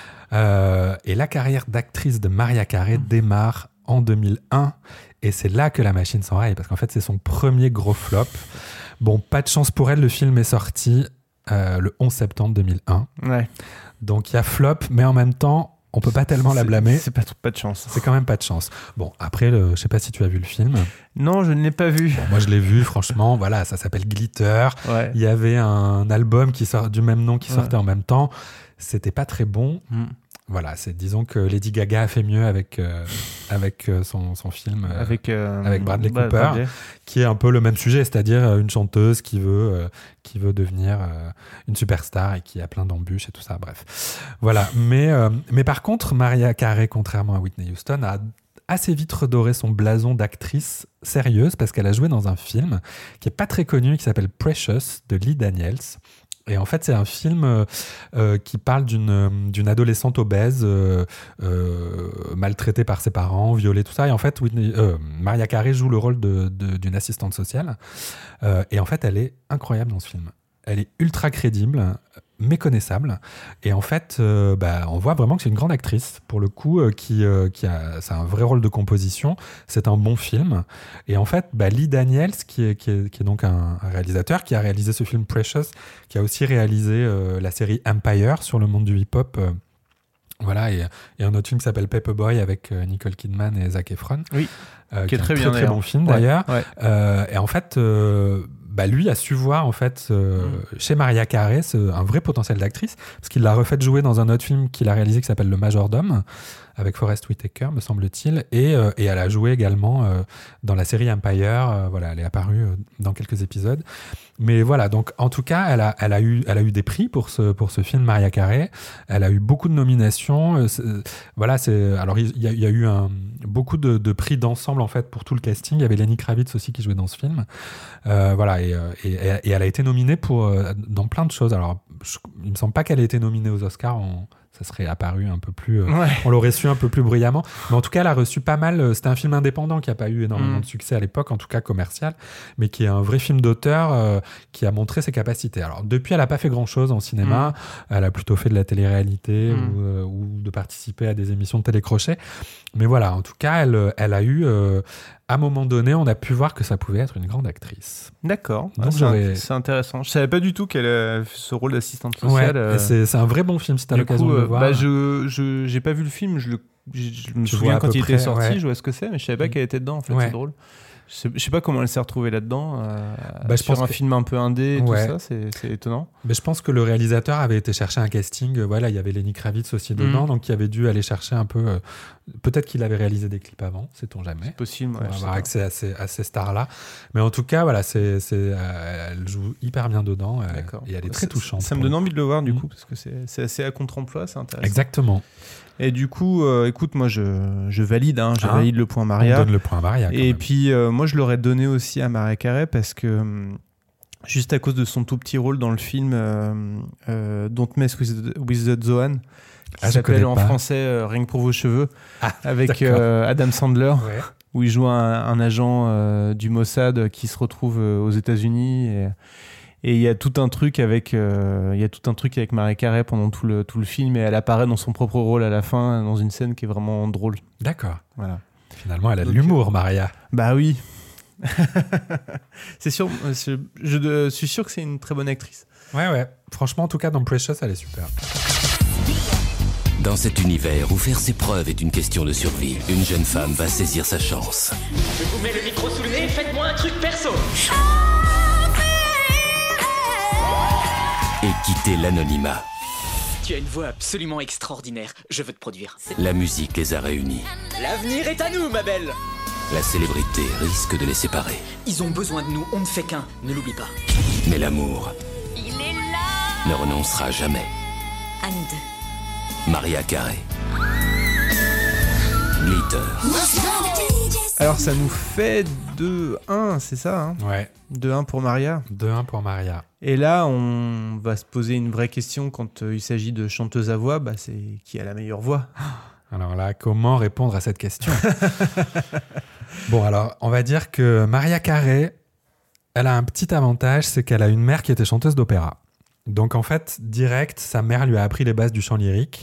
Euh, et la carrière d'actrice de Mariah Carey démarre en deux mille un. Et c'est là que la machine s'enraye, parce qu'en fait, c'est son premier gros flop. Bon, pas de chance pour elle, le film est sorti euh, le onze septembre deux mille un. Ouais. Donc il y a flop, mais en même temps, on peut pas tellement la C'est- blâmer. C'est pas, pas de chance. C'est quand même pas de chance. Bon, après, le, je sais pas si tu as vu le film. Non, je ne l'ai pas vu. Bon, moi, je l'ai vu, franchement. Voilà, ça s'appelle Glitter. Ouais. Il y avait un album qui sort du même nom qui Ouais. sortait en même temps. C'était pas très bon. Mm. Voilà, c'est, disons que Lady Gaga a fait mieux avec, euh, avec euh, son, son film, euh, Avec, euh, avec Bradley Brad- Cooper. Bradley. qui est un peu le même sujet, c'est-à-dire euh, une chanteuse qui veut, euh, qui veut devenir euh, une superstar et qui a plein d'embûches et tout ça, bref. Voilà, mais, euh, mais par contre, Mariah Carey, contrairement à Whitney Houston, a assez vite redoré son blason d'actrice sérieuse parce qu'elle a joué dans un film qui est pas très connu, qui s'appelle Precious, de Lee Daniels. Et en fait, c'est un film euh, euh, qui parle d'une, euh, d'une adolescente obèse, euh, euh, maltraitée par ses parents, violée, tout ça. Et en fait, Whitney, euh, Mariah Carey joue le rôle de, de- d'une assistante sociale. Euh, et en fait, elle est incroyable dans ce film. Elle est ultra crédible, méconnaissable. Et en fait, euh, bah, on voit vraiment que c'est une grande actrice, pour le coup, euh, qui, euh, qui a, c'est un vrai rôle de composition. C'est un bon film. Et en fait, bah, Lee Daniels, qui est, qui, est, qui est donc un, un réalisateur, qui a réalisé ce film Precious, qui a aussi réalisé euh, la série Empire sur le monde du hip-hop. euh, voilà, et, et un autre film qui s'appelle Paperboy avec euh, Nicole Kidman et Zac Efron. Oui, euh, qui est un très bien, très, très d'ailleurs. bon film Ouais, d'ailleurs. ouais. Euh, et en fait, euh, bah, lui a su voir en fait euh, Mm. chez Mariah Carey ce- un vrai potentiel d'actrice, parce qu'il l'a refait jouer dans un autre film qu'il a réalisé qui s'appelle Le Majordome avec Forest Whitaker, me semble-t-il, et, euh, et elle a joué également euh, dans la série Empire. Euh, voilà, elle est apparue euh, dans quelques épisodes. Mais voilà, donc en tout cas, elle a, elle a eu, elle a eu des prix pour ce pour ce film Mariah Carey. Elle a eu beaucoup de nominations. Euh, c'est- voilà, c'est alors il y a, il y a eu un, beaucoup de, de prix d'ensemble en fait pour tout le casting. Il y avait Lenny Kravitz aussi qui jouait dans ce film. Euh, voilà, et, euh, et, et elle a été nominée pour euh, dans plein de choses. Alors, je, il me semble pas qu'elle ait été nominée aux Oscars. On, ça serait apparu un peu plus. euh, Ouais. On l'aurait su un peu plus bruyamment. Mais en tout cas, elle a reçu pas mal. euh, C'était un film indépendant qui n'a pas eu énormément Mm. de succès à l'époque, en tout cas commercial, mais qui est un vrai film d'auteur euh, qui a montré ses capacités. Alors, depuis, elle n'a pas fait grand-chose en cinéma. Elle a plutôt fait de la télé-réalité Mm. ou, euh, ou de participer à des émissions de télécrochet. Mais voilà, en tout cas, elle, elle a eu. euh, à un moment donné, on a pu voir que ça pouvait être une grande actrice. D'accord. Donc, Ah, c'est, j'aurais- int- c'est intéressant. Je savais pas du tout qu'elle a fait ce rôle d'assistante Ouais, sociale. euh, et c'est, c'est un vrai bon film si tu as du l'occasion coup, de le euh, voir. bah, je, je, j'ai pas vu le film. Je, le, je, je me Tu vois souviens à quand peu il près, était sorti. ouais. Je vois ce que c'est, mais je savais pas qu'elle était dedans. En fait, Ouais. c'est drôle. Je sais, je sais pas comment elle s'est retrouvée là-dedans. euh, Bah, je sur pense un que- film un peu indé et Ouais. tout ça, c'est, c'est étonnant. Mais je pense que le réalisateur avait été chercher un casting. euh, Voilà, il y avait Lenny Kravitz aussi dedans, Mm. donc il avait dû aller chercher un peu. euh, peut-être qu'il avait réalisé des clips avant, sait-on jamais. C'est possible. Pour Ouais, je sais avoir pas. accès à ces, à ces stars-là. Mais en tout cas, voilà, c'est, c'est, euh, elle joue hyper bien dedans euh, D'accord. et elle est Ça- très touchante. Ça me pour donne le envie de le voir du Mm. coup parce que c'est, c'est assez à contre-emploi, c'est coup. intéressant. Exactement. Et du coup, euh, écoute, moi je, je valide, hein, je Hein valide le point On Maria. donne le point à Maria. quand Et même. puis, euh, moi, je l'aurais donné aussi à Mariah Carey parce que, hum, juste à cause de son tout petit rôle dans le film euh, euh, Don't Mess with the, with the Zohan, qui Ah, je s'appelle connais en pas. français euh, Rien que pour vos cheveux, Ah, avec d'accord. euh, Adam Sandler, Ouais. où il joue un, un agent euh, du Mossad qui se retrouve euh, aux États-Unis. Et, Et il y a tout un truc avec, euh, il y a tout un truc avec Mariah Carey pendant tout le, tout le film, et elle apparaît dans son propre rôle à la fin, dans une scène qui est vraiment drôle. D'accord. Voilà. Finalement, elle a de Donc, l'humour, Maria. Bah oui. C'est sûr, je, je suis sûr que c'est une très bonne actrice. Ouais, ouais. Franchement, en tout cas, dans Precious, elle est super. Dans cet univers où faire ses preuves est une question de survie, une jeune femme va saisir sa chance Je vous mets le micro sous le nez, faites-moi un truc perso. et quitter l'anonymat. Tu as une voix absolument extraordinaire. Je veux te produire. La musique les a réunis. L'avenir est à nous, ma belle. La célébrité risque de les séparer. Ils ont besoin de nous, on ne fait qu'un. Ne l'oublie pas. Mais l'amour Il est là. ne renoncera jamais. À nous deux. Mariah Carey. Glitter. Alors ça nous fait deux un, c'est ça hein Ouais. deux un pour Maria. deux un pour Maria. Et là, on va se poser une vraie question quand euh, il s'agit de chanteuse à voix, bah, c'est qui a la meilleure voix. Alors là, comment répondre à cette question? Bon, alors, on va dire que Mariah Carey, elle a un petit avantage, c'est qu'elle a une mère qui était chanteuse d'opéra. Donc en fait, direct, sa mère lui a appris les bases du chant lyrique.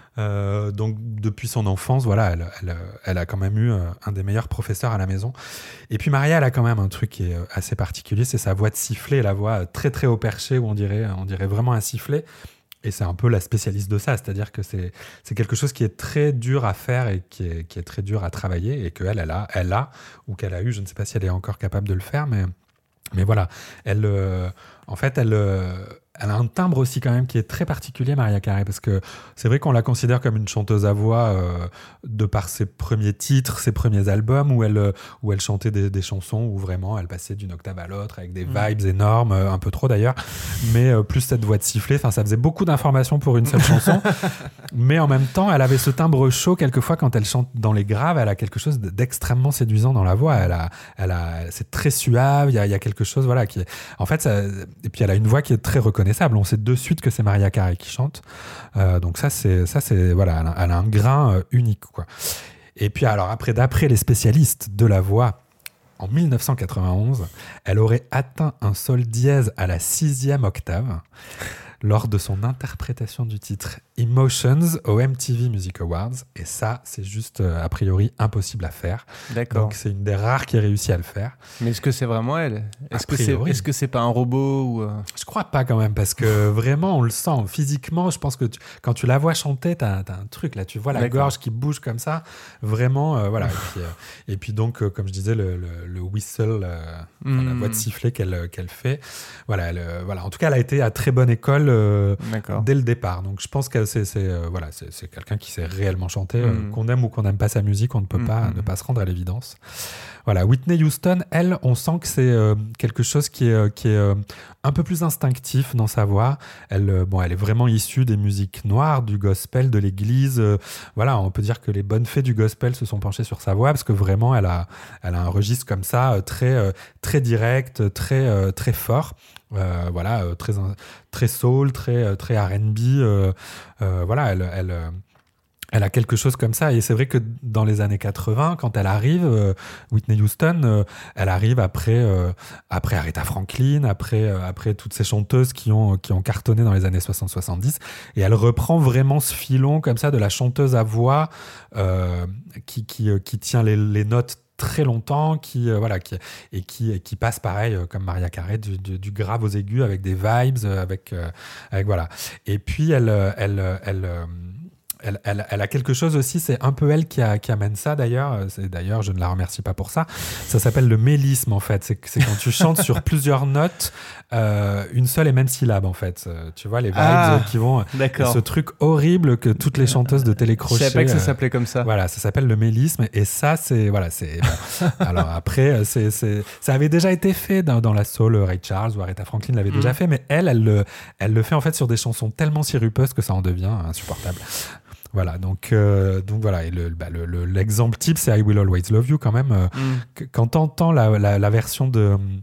Euh, donc depuis son enfance, voilà, elle, elle, elle a quand même eu euh, un des meilleurs professeurs à la maison. Et puis Maria, elle a quand même un truc qui est euh, assez particulier, c'est sa voix de sifflet, la voix très très haut perché, où on dirait, on dirait vraiment un sifflet. Et c'est un peu la spécialiste de ça, c'est-à-dire que c'est, c'est quelque chose qui est très dur à faire et qui est, qui est très dur à travailler, et qu'elle, elle a, elle a, ou qu'elle a eu, je ne sais pas si elle est encore capable de le faire, mais, mais voilà, elle, euh, en fait, elle... Euh, Elle a un timbre aussi quand même qui est très particulier, Mariah Carey, parce que c'est vrai qu'on la considère comme une chanteuse à voix euh, de par ses premiers titres, ses premiers albums, où elle, euh, où elle chantait des, des chansons où vraiment elle passait d'une octave à l'autre avec des vibes mmh. énormes, euh, un peu trop d'ailleurs, mais euh, plus cette voix de sifflet, enfin ça faisait beaucoup d'informations pour une seule chanson, mais en même temps elle avait ce timbre chaud quelquefois quand elle chante dans les graves, elle a quelque chose d'extrêmement séduisant dans la voix, elle a, elle a, c'est très suave, il y a, il y a quelque chose voilà qui est, en fait ça, et puis elle a une voix qui est très reconnaissable. On sait de suite que c'est Mariah Carey qui chante. Euh, donc ça, c'est, ça, c'est voilà, elle a, elle a un grain euh, unique, quoi. Et puis alors après, d'après les spécialistes de la voix, en dix-neuf cent quatre-vingt-onze, elle aurait atteint un sol dièse à la sixième octave lors de son interprétation du titre Emotions au M T V Music Awards. Et ça, c'est juste, euh, a priori, impossible à faire. D'accord. Donc, c'est une des rares qui a réussi à le faire. Mais est-ce que c'est vraiment elle ? Est-ce A que c'est, priori. est-ce que c'est pas un robot ou euh... Je crois pas quand même, parce que vraiment, on le sent physiquement. Je pense que tu, quand tu la vois chanter, t'as, t'as un truc là. Tu vois la D'accord. gorge qui bouge comme ça. Vraiment, euh, voilà. Et puis, euh, et puis donc, euh, comme je disais, le, le, le whistle, euh, Mm. enfin, la voix de sifflet qu'elle, qu'elle fait. Voilà, elle, euh, voilà. En tout cas, elle a été à très bonne école euh, dès le départ. Donc, je pense que c'est, c'est, euh, voilà, c'est, c'est quelqu'un qui sait réellement chanter. Mm. Euh, qu'on aime ou qu'on n'aime pas sa musique, on ne peut Mm. pas ne pas se rendre à l'évidence. Voilà, Whitney Houston, elle, on sent que c'est euh, quelque chose qui est, euh, qui est euh, un peu plus instinctif dans sa voix. Elle, euh, bon, elle est vraiment issue des musiques noires, du gospel, de l'église. Euh, voilà, on peut dire que les bonnes fées du gospel se sont penchées sur sa voix parce que vraiment, elle a, elle a un registre comme ça, euh, très, euh, très direct, très, euh, très fort. Euh, voilà, euh, très, très soul, très, très R and B. Euh, euh, voilà, elle... elle euh, Elle a quelque chose comme ça, et c'est vrai que dans les années quatre-vingts, quand elle arrive, euh, Whitney Houston, euh, elle arrive après, euh, après Aretha Franklin, après, euh, après toutes ces chanteuses qui ont, qui ont cartonné dans les années soixante soixante-dix, et elle reprend vraiment ce filon comme ça de la chanteuse à voix euh, qui, qui, qui tient les, les notes très longtemps, qui euh, voilà, qui et qui qui passe pareil euh, comme Mariah Carey du, du, du grave aux aigus avec des vibes, euh, avec euh, avec voilà. Et puis elle elle elle, elle euh, Elle, elle, elle a quelque chose aussi, c'est un peu elle qui, a, qui amène ça d'ailleurs. C'est, d'ailleurs, je ne la remercie pas pour ça. Ça s'appelle le mélisme en fait. C'est, c'est quand tu chantes sur plusieurs notes, euh, une seule et même syllabe en fait. Euh, tu vois, les vibes Ah, qui vont. d'accord. Ce truc horrible que toutes les chanteuses de télécrochet. Je savais pas que ça euh, s'appelait comme ça. Voilà, ça s'appelle le mélisme. Et ça, c'est. Voilà, c'est bon. Alors après, c'est, c'est, ça avait déjà été fait dans, dans la soul. Ray Charles ou Aretha Franklin l'avait Mm. déjà fait, mais elle, elle le, elle le fait en fait sur des chansons tellement sirupeuses que ça en devient insupportable. Voilà, donc, euh, donc voilà, et le, bah, le, le, l'exemple type, c'est I Will Always Love You quand même. Euh, Mm. que- Quand t'entends la, la, la version de,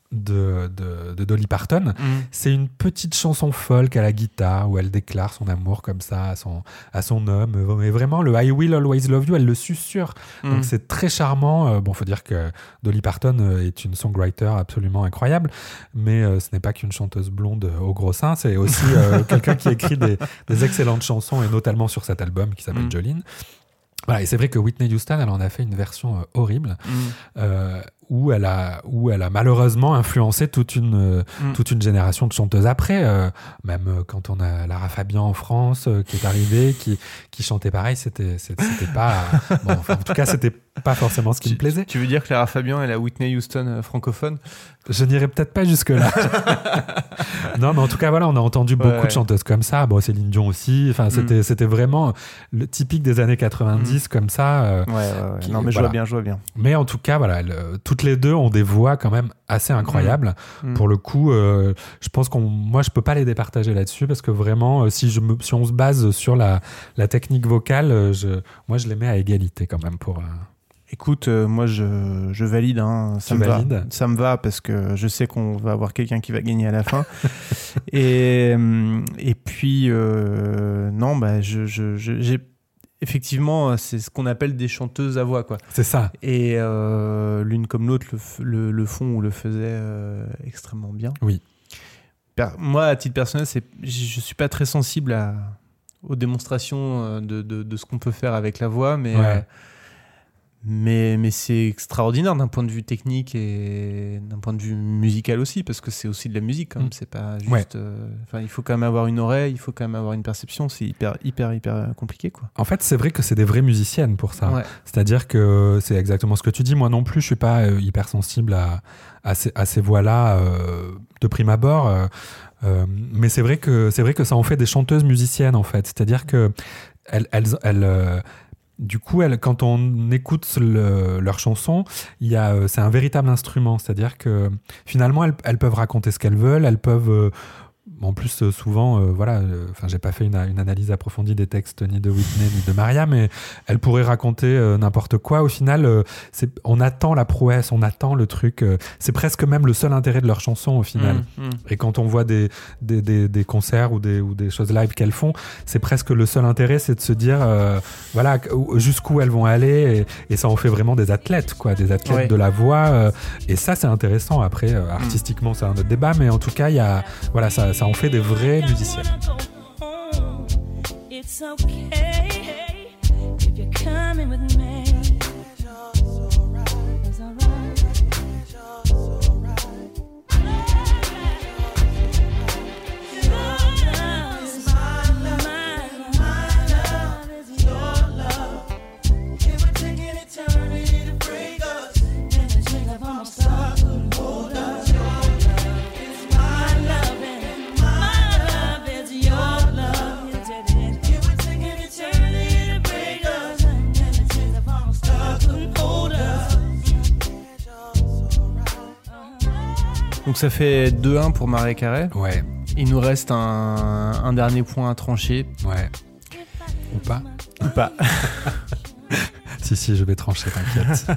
de, de, de Dolly Parton. Mm. C'est une petite chanson folk à la guitare où elle déclare son amour comme ça à son, à son homme. Mais vraiment, le I Will Always Love You, elle le susurre. Mm. Donc c'est très charmant. Euh, bon, faut dire que Dolly Parton est une songwriter absolument incroyable, mais euh, ce n'est pas qu'une chanteuse blonde au gros sein, c'est aussi euh, quelqu'un qui écrit des, des excellentes chansons, et notamment sur cet album qui s'appelle Mm. Jolene. Voilà, et c'est vrai que Whitney Houston, elle en a fait une version euh, horrible, Mm. euh, où, elle a, où elle a malheureusement influencé toute une, euh, Mm. toute une génération de chanteuses après. Euh, même euh, quand on a Lara Fabian en France euh, qui est arrivée, qui, qui chantait pareil, c'était, c'était, c'était pas... bon, enfin, en tout cas, c'était pas forcément ce qui Tu- me plaisait. Tu veux dire que Lara Fabian est la Whitney Houston euh, francophone? Je n'irai peut-être pas jusque-là. Non, mais en tout cas, voilà, on a entendu beaucoup Ouais. de chanteuses comme ça. Bon, Céline Dion aussi. Enfin, c'était, Mm. c'était vraiment le typique des années quatre-vingt-dix, comme ça. euh, Ouais, ouais, ouais. qui- Non, mais je voilà. vois bien, je vois bien. Mais en tout cas, voilà, le- toutes les deux ont des voix quand même assez incroyables. Mm. Pour le coup, euh, je pense qu'on, moi, je peux pas les départager là-dessus parce que vraiment, euh, si je me, si on se base sur la, la technique vocale, euh, je, moi, je les mets à égalité quand même pour. euh, Écoute, euh, moi je, je valide, hein. Ça Tu me va. valides Ça me va parce que je sais qu'on va avoir quelqu'un qui va gagner à la fin. et, euh, et puis, euh, non, bah, je, je, je- j'ai effectivement, c'est ce qu'on appelle des chanteuses à voix, quoi. C'est ça. Et euh, l'une comme l'autre le, f- le, le font ou le faisaient euh, extrêmement bien. Oui. Per- moi, à titre personnel, c'est, je je suis pas très sensible à, aux démonstrations euh, de, de, de ce qu'on peut faire avec la voix, mais, Ouais. euh, mais, mais c'est extraordinaire d'un point de vue technique et d'un point de vue musical aussi, parce que c'est aussi de la musique, quand même. Mm. C'est pas juste. Ouais. euh, enfin, il faut quand même avoir une oreille, il faut quand même avoir une perception. C'est hyper, hyper, hyper compliqué, quoi. En fait, c'est vrai que c'est des vraies musiciennes pour ça. Ouais. C'est-à-dire que c'est exactement ce que tu dis. Moi non plus, je suis pas euh, hyper sensible à, à ces, à ces voix-là euh, de prime abord. euh, euh, mais c'est vrai que c'est vrai que ça en fait des chanteuses musiciennes en fait. C'est-à-dire que elles, elles, elles, euh, du coup, elles, quand on écoute le- leurs chansons, il y a, euh, c'est un véritable instrument. C'est-à-dire que finalement, elles, elles peuvent raconter ce qu'elles veulent. Elles peuvent euh, en plus, euh, souvent, euh, voilà, enfin, euh, j'ai pas fait une, une analyse approfondie des textes ni de Whitney ni de Maria, mais elle pourrait raconter euh, n'importe quoi. Au final, euh, c'est, on attend la prouesse, on attend le truc. Euh, c'est presque même le seul intérêt de leurs chansons au final. Mmh, mmh. Et quand on voit des, des, des, des concerts ou des, ou des choses live qu'elles font, c'est presque le seul intérêt, c'est de se dire, euh, voilà, jusqu'où elles vont aller. Et, et ça en fait vraiment des athlètes, quoi, des athlètes Ouais. de la voix. Euh, et ça, c'est intéressant. Après, euh, artistiquement, c'est un autre débat, mais en tout cas, il y a, voilà, ça, ça en fait des vrais musiciens. It's okay if you're coming with me. It's alright. Donc ça fait deux un pour Maria Carey. Ouais. Il nous reste un, un dernier point à trancher. Ouais. Ou pas. Ou pas. Si, si, je vais trancher, t'inquiète.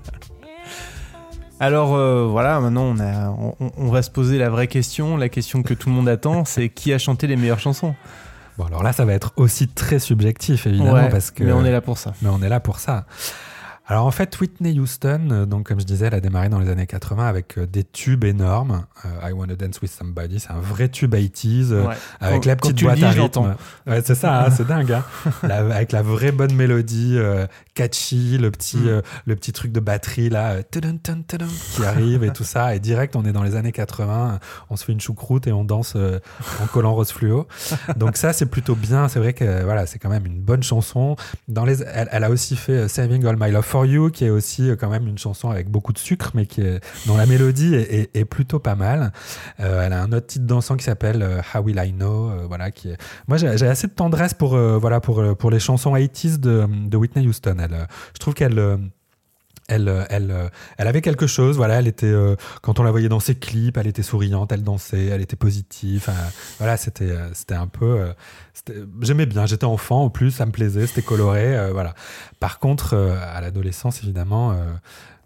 Alors euh, voilà, maintenant on, a, on, on va se poser la vraie question, la question que tout le monde attend, c'est qui a chanté les meilleures chansons ? Bon, alors là, ça va être aussi très subjectif, évidemment, Ouais, parce que... mais on est là pour ça. Mais on est là pour ça. Alors en fait, Whitney Houston, euh, donc comme je disais, elle a démarré dans les années quatre-vingts avec euh, des tubes énormes. Euh, I Wanna Dance With Somebody, c'est un vrai tube quatre-vingt-dix, euh, Ouais. avec Quand- la quand petite tu le boîte dis, à j'entends. rythme. Ouais, c'est ça, hein, c'est dingue. Hein. La- avec la vraie bonne mélodie, euh, catchy, le petit, Mm. euh, le petit truc de batterie là, euh, tudum, tudum, tudum, qui arrive et tout ça. Et direct, on est dans les années quatre-vingts, on se fait une choucroute et on danse euh, en collant rose fluo. Donc ça, c'est plutôt bien. C'est vrai que voilà, c'est quand même une bonne chanson. Dans les, elle, elle a aussi fait euh, Saving All My Love For You, qui est aussi euh, quand même une chanson avec beaucoup de sucre, mais qui est, dont la mélodie est, est, est plutôt pas mal. Euh, elle a un autre titre dansant qui s'appelle euh, How Will I Know, euh, voilà, qui est... Moi, j'ai, j'ai assez de tendresse pour, euh, voilà, pour, euh, pour les chansons quatre-vingt-dix de, de Whitney Houston. Elle, euh, je trouve qu'elle... euh, Elle, euh, elle, euh, elle avait quelque chose, voilà, elle était, euh, quand on la voyait dans ses clips, elle était souriante, elle dansait, elle était positive, euh, voilà, c'était, euh, c'était un peu, euh, c'était, j'aimais bien, j'étais enfant en plus, ça me plaisait, c'était coloré, euh, voilà. Par contre, euh, à l'adolescence, évidemment, euh,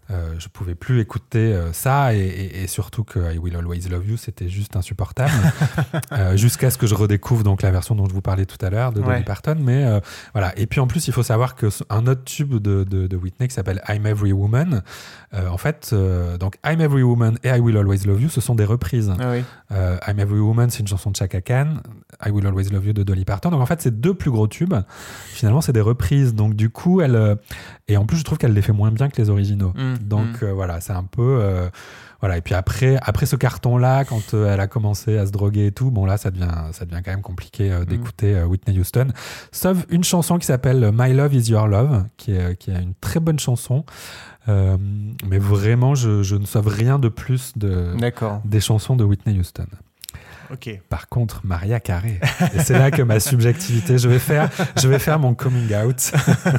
euh, je pouvais plus écouter euh, ça et, et, et surtout que I Will Always Love You, c'était juste insupportable. euh, jusqu'à ce que je redécouvre donc la version dont je vous parlais tout à l'heure de Ouais. Dolly Parton. Mais euh, voilà. Et puis en plus, il faut savoir qu'un autre tube de, de, de Whitney qui s'appelle I'm Every Woman, euh, en fait, euh, donc I'm Every Woman et I Will Always Love You, ce sont des reprises. Ah oui. Euh, I'm Every Woman, c'est une chanson de Chaka Khan. I Will Always Love You de Dolly Parton. Donc en fait, c'est deux plus gros tubes. Finalement, c'est des reprises. Donc du coup, elle euh, et en plus, je trouve qu'elle les fait moins bien que les originaux. Mmh, Donc mmh. euh, voilà, c'est un peu euh, voilà. Et puis après, après ce carton-là, quand euh, elle a commencé à se droguer et tout, bon là, ça devient ça devient quand même compliqué euh, d'écouter euh, Whitney Houston. Sauf une chanson qui s'appelle My Love Is Your Love, qui est qui est une très bonne chanson. Euh, mais vraiment, je, je ne sauve rien de plus de D'accord. des chansons de Whitney Houston. Ok. Par contre, Mariah Carey, et c'est là que ma subjectivité, je vais faire, je vais faire mon coming out.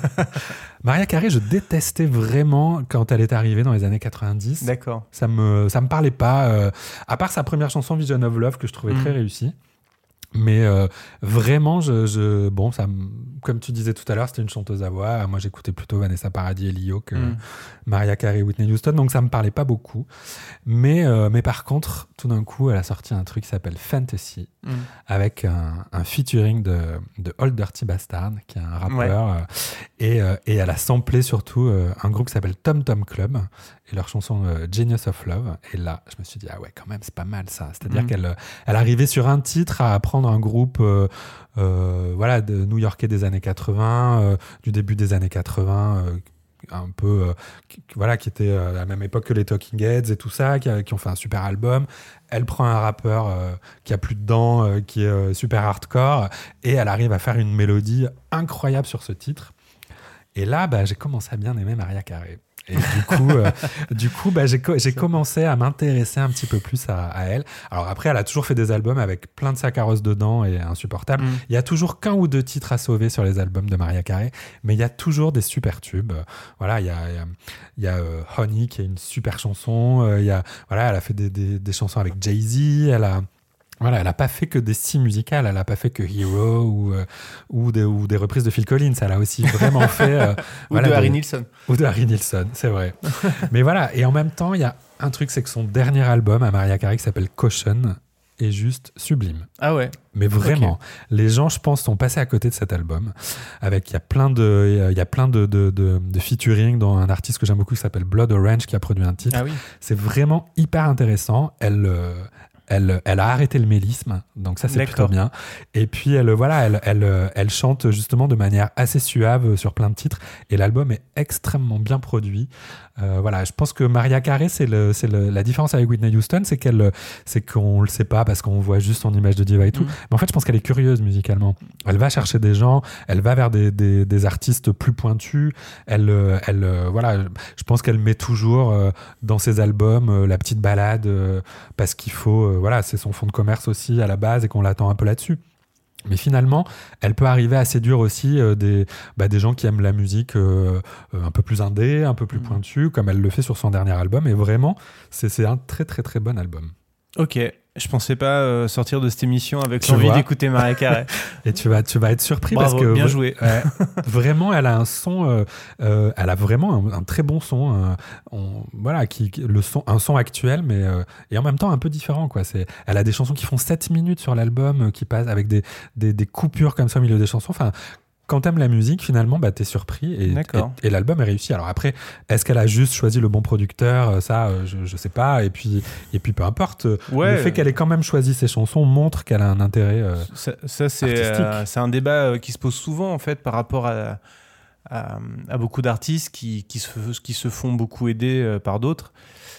Mariah Carey, je détestais vraiment quand elle est arrivée dans les années quatre-vingt-dix. D'accord. Ça me, ça me parlait pas. Euh, à part sa première chanson Vision of Love que je trouvais Mm. très réussie. Mais euh, vraiment, je, je, bon, ça, me- comme tu disais tout à l'heure, c'était une chanteuse à voix. Moi, j'écoutais plutôt Vanessa Paradis et Lio que Mm. Mariah Carey et Whitney Houston, donc ça me parlait pas beaucoup. Mais, euh, mais par contre, tout d'un coup, elle a sorti un truc qui s'appelle Fantasy, Mm. avec un, un featuring de, de Old Dirty Bastard, qui est un rappeur. euh, et, euh, et elle a samplé surtout euh, un groupe qui s'appelle Tom Tom Club et leur chanson euh, Genius of Love. Et là, je me suis dit, ah ouais, quand même, c'est pas mal ça. C'est-à-dire Mm. qu'elle euh, elle arrivait sur un titre à prendre un groupe euh, euh, voilà, de new-yorkais des années quatre-vingts, euh, du début des années quatre-vingts, euh, un peu euh, qui, voilà, qui était euh, à la même époque que les Talking Heads et tout ça, qui, a- qui ont fait un super album. Elle prend un rappeur euh, qui a plus de dents, euh, qui est euh, super hardcore, et elle arrive à faire une mélodie incroyable sur ce titre. Et là, bah, j'ai commencé à bien aimer Mariah Carey. Et du coup, euh, du coup bah, j'ai, co- j'ai commencé à m'intéresser un petit peu plus à, à elle. Alors après, elle a toujours fait des albums avec plein de sacs à rose dedans et insupportables. Mm. Il y a toujours qu'un ou deux titres à sauver sur les albums de Mariah Carey, mais il y a toujours des super tubes. Euh, Voilà, il y a, il y a, il y a, euh, Honey qui est une super chanson. Euh, il y a, voilà, elle a fait des, des, des chansons avec Jay-Z. Elle a Voilà, elle n'a pas fait que des styles musicales, elle n'a pas fait que Hero ou, euh, ou, des, ou des reprises de Phil Collins, elle a aussi vraiment fait... euh, Ou voilà, de des- Harry Nilsson. Ou de Harry Nilsson, c'est vrai. Mais voilà, et en même temps, il y a un truc, c'est que son dernier album à Mariah Carey qui s'appelle Caution est juste sublime. Ah ouais. Mais vraiment, Ok. les gens, je pense, sont passés à côté de cet album. Avec, il y a plein de, il y a plein de, de, de, de featuring dans un artiste que j'aime beaucoup qui s'appelle Blood Orange qui a produit un titre. Ah oui. C'est vraiment hyper intéressant. Elle, euh, elle, elle a arrêté le mélisme, donc ça c'est D'accord. plutôt bien. Et puis elle, voilà, elle, elle, euh, elle chante justement de manière assez suave sur plein de titres. Et l'album est extrêmement bien produit. Euh, voilà, je pense que Mariah Carey, c'est, le, c'est le, la différence avec Whitney Houston, c'est qu'elle, c'est qu'on le sait pas parce qu'on voit juste son image de diva et tout. Mm. Mais en fait, je pense qu'elle est curieuse musicalement. Elle va chercher des gens, elle va vers des, des, des artistes plus pointus. Elle, euh, elle, euh, voilà, je pense qu'elle met toujours euh, dans ses albums euh, la petite balade euh, parce qu'il faut, euh, voilà, c'est son fond de commerce aussi à la base et qu'on l'attend un peu là-dessus. Mais finalement, elle peut arriver à séduire aussi euh, des, bah, des gens qui aiment la musique euh, euh, un peu plus indé, un peu plus Mhm. pointue, comme elle le fait sur son dernier album. Et vraiment, c'est, c'est un très très très bon album. Ok. Je pensais pas euh, sortir de cette émission avec Tu l'envie vois. d'écouter Mariah Carey. Et tu vas, tu vas être surpris Bravo, parce que bien joué. ouais, vraiment, elle a un son, euh, euh, elle a vraiment un, un très bon son, euh, on- voilà, qui, qui- le son, un son actuel, mais euh, et en même temps un peu différent, quoi. C'est, elle a des chansons qui font sept minutes sur l'album, euh, qui passent avec des, des, des coupures comme ça au milieu des chansons. Enfin, quand t'aimes la musique, finalement, bah, t'es surpris et, D'accord. et, et l'album est réussi. Alors après, est-ce qu'elle a juste choisi le bon producteur? Euh, Ça, euh, je, je sais pas. Et puis, et puis peu importe. Ouais. Le fait qu'elle ait quand même choisi ses chansons montre qu'elle a un intérêt. euh, Ça, ça, c'est, Artistique. euh, c'est un débat euh, qui se pose souvent en fait par rapport à, à, à beaucoup d'artistes qui, qui, se, qui se font beaucoup aider euh, par d'autres.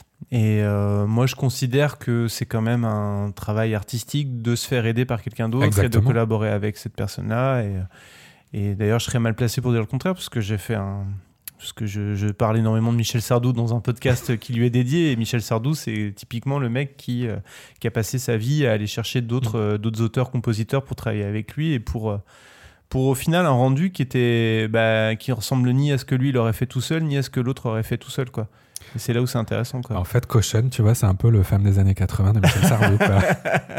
Et euh, moi, je considère que c'est quand même un travail artistique de se faire aider par quelqu'un d'autre et de Exactement. collaborer avec cette personne-là. Et, et d'ailleurs, je serais mal placé pour dire le contraire parce que j'ai fait un... Parce que je, je parle énormément de Michel Sardou dans un podcast qui lui est dédié. Et Michel Sardou, c'est typiquement le mec qui, euh, qui a passé sa vie à aller chercher d'autres, euh, d'autres auteurs, compositeurs pour travailler avec lui et pour, euh, pour au final un rendu qui était, bah, qui ressemble ni à ce que lui il aurait fait tout seul, ni à ce que l'autre aurait fait tout seul, quoi. Et c'est là où c'est intéressant, quoi. En fait, Caution, tu vois, c'est un peu le femme des années quatre-vingts de Michel Sardou, quoi.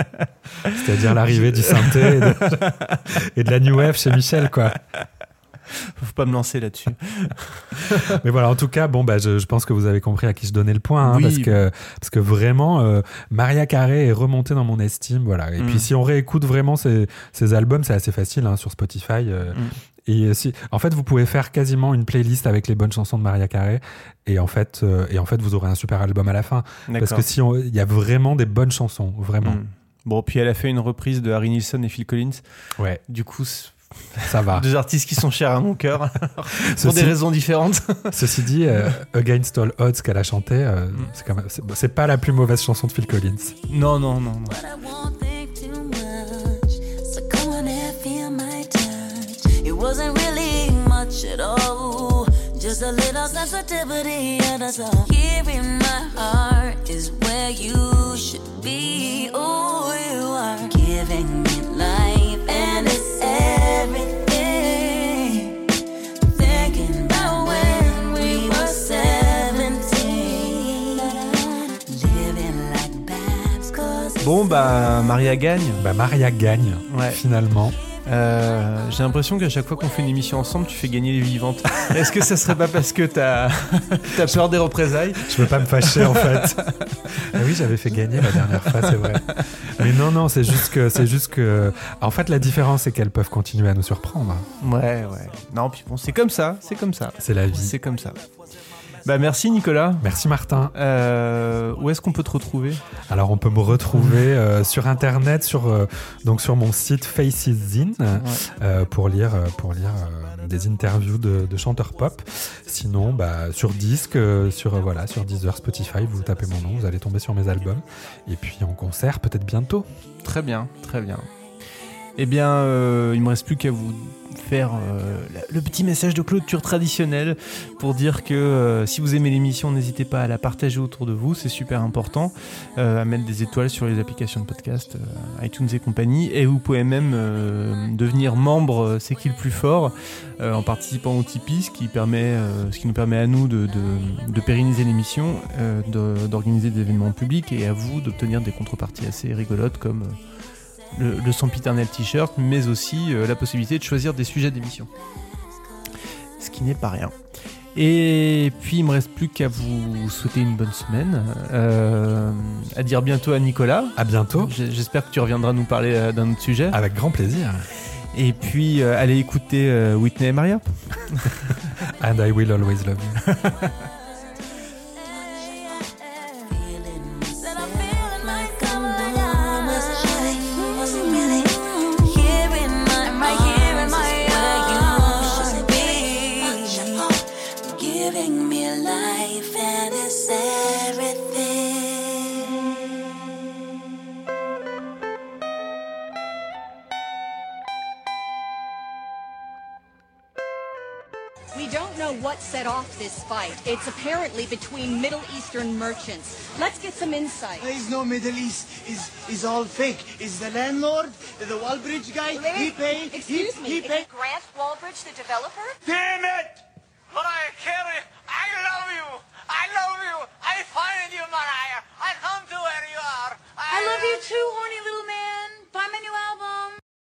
C'est-à-dire l'arrivée du synthé et de, et de la new wave chez Michel, quoi. Faut pas me lancer là-dessus. Mais voilà, en tout cas, bon, bah, je, je pense que vous avez compris à qui je donnais le point, hein, Oui. parce que parce que vraiment, euh, Mariah Carey est remontée dans mon estime, voilà. Et Mm. puis si on réécoute vraiment ces, ces albums, c'est assez facile hein, sur Spotify. Euh, Mm. Et si, en fait, vous pouvez faire quasiment une playlist avec les bonnes chansons de Mariah Carey, et en fait, euh, et en fait, vous aurez un super album à la fin. D'accord. Parce que si on- il y a vraiment des bonnes chansons, vraiment. Mm. Bon, puis elle a fait une reprise de Harry Nilsson et Phil Collins. Ouais, Du coup, c'est- ça va. deux artistes qui sont chers à mon cœur pour Ceci- des raisons différentes. Ceci dit, euh, Against All Odds qu'elle a chanté, euh, c'est quand même, c'est, c'est pas la plus mauvaise chanson de Phil Collins. Non, non, non, non. But I won't think too much. So come on and feel my touch. It wasn't really much at all. Just a little sensitivity, and that's all. Here in my heart is where you should be. Oh, you are giving me life, and it's everything. Thinking about when we were seventeen. Living like Babs, cause it's Bon, bah, Maria gagne. Bah, Maria gagne, Ouais. finalement. Euh, j'ai l'impression qu'à chaque fois qu'on fait une émission ensemble, tu fais gagner les vivantes. Est-ce que ça serait pas parce que t'as t'as peur des représailles? Je veux pas me fâcher en fait. Ah oui, j'avais fait gagner la dernière fois, c'est vrai. Mais non, non, c'est juste que, c'est juste que, en fait, la différence, c'est qu'elles peuvent continuer à nous surprendre. Ouais, ouais. Non, puis bon, c'est comme ça, c'est comme ça. C'est la vie. C'est comme ça. Bah, merci Nicolas. Merci Martin. Euh, où est-ce qu'on peut te retrouver? Alors, on peut me retrouver euh, sur internet, sur euh, donc sur mon site Faces Zine, euh, pour lire euh, pour lire euh, des interviews de, de chanteurs pop. Sinon, bah sur disque, euh, sur euh, voilà, sur Deezer, Spotify, vous tapez mon nom, vous allez tomber sur mes albums. Et puis en concert, peut-être bientôt. Très bien, très bien. Eh bien, euh, il me reste plus qu'à vous faire euh, la- le petit message de clôture traditionnel pour dire que euh, si vous aimez l'émission, n'hésitez pas à la partager autour de vous, c'est super important, euh, à mettre des étoiles sur les applications de podcast, euh, iTunes et compagnie, et vous pouvez même euh, devenir membre euh, C'est qui le plus fort euh, en participant au Tipeee, ce qui, permet, euh, ce qui nous permet à nous de, de, de pérenniser l'émission, euh, de- d'organiser des événements publics, et à vous d'obtenir des contreparties assez rigolotes comme... euh, le, le sempiternel t-shirt, mais aussi euh, la possibilité de choisir des sujets d'émission. Ce qui n'est pas rien. Et puis il me reste plus qu'à vous souhaiter une bonne semaine, euh, à dire bientôt à Nicolas. À bientôt. J- J'espère que tu reviendras nous parler euh, d'un autre sujet. Avec grand plaisir. Et puis euh, allez écouter euh, Whitney et Maria. And I will always love you. that I'm feeling like I'm doing was wasn't really here in my right here in my arms. Giving me life and it's everything. We don't know what set off this fight. It's apparently between Middle Eastern merchants. Let's get some insight. There's no Middle East. Is is all fake. Is the landlord, the Wallbridge guy, he pay? Excuse he, me, he is pay? Grant Wallbridge the developer? Damn it! Mariah Carey,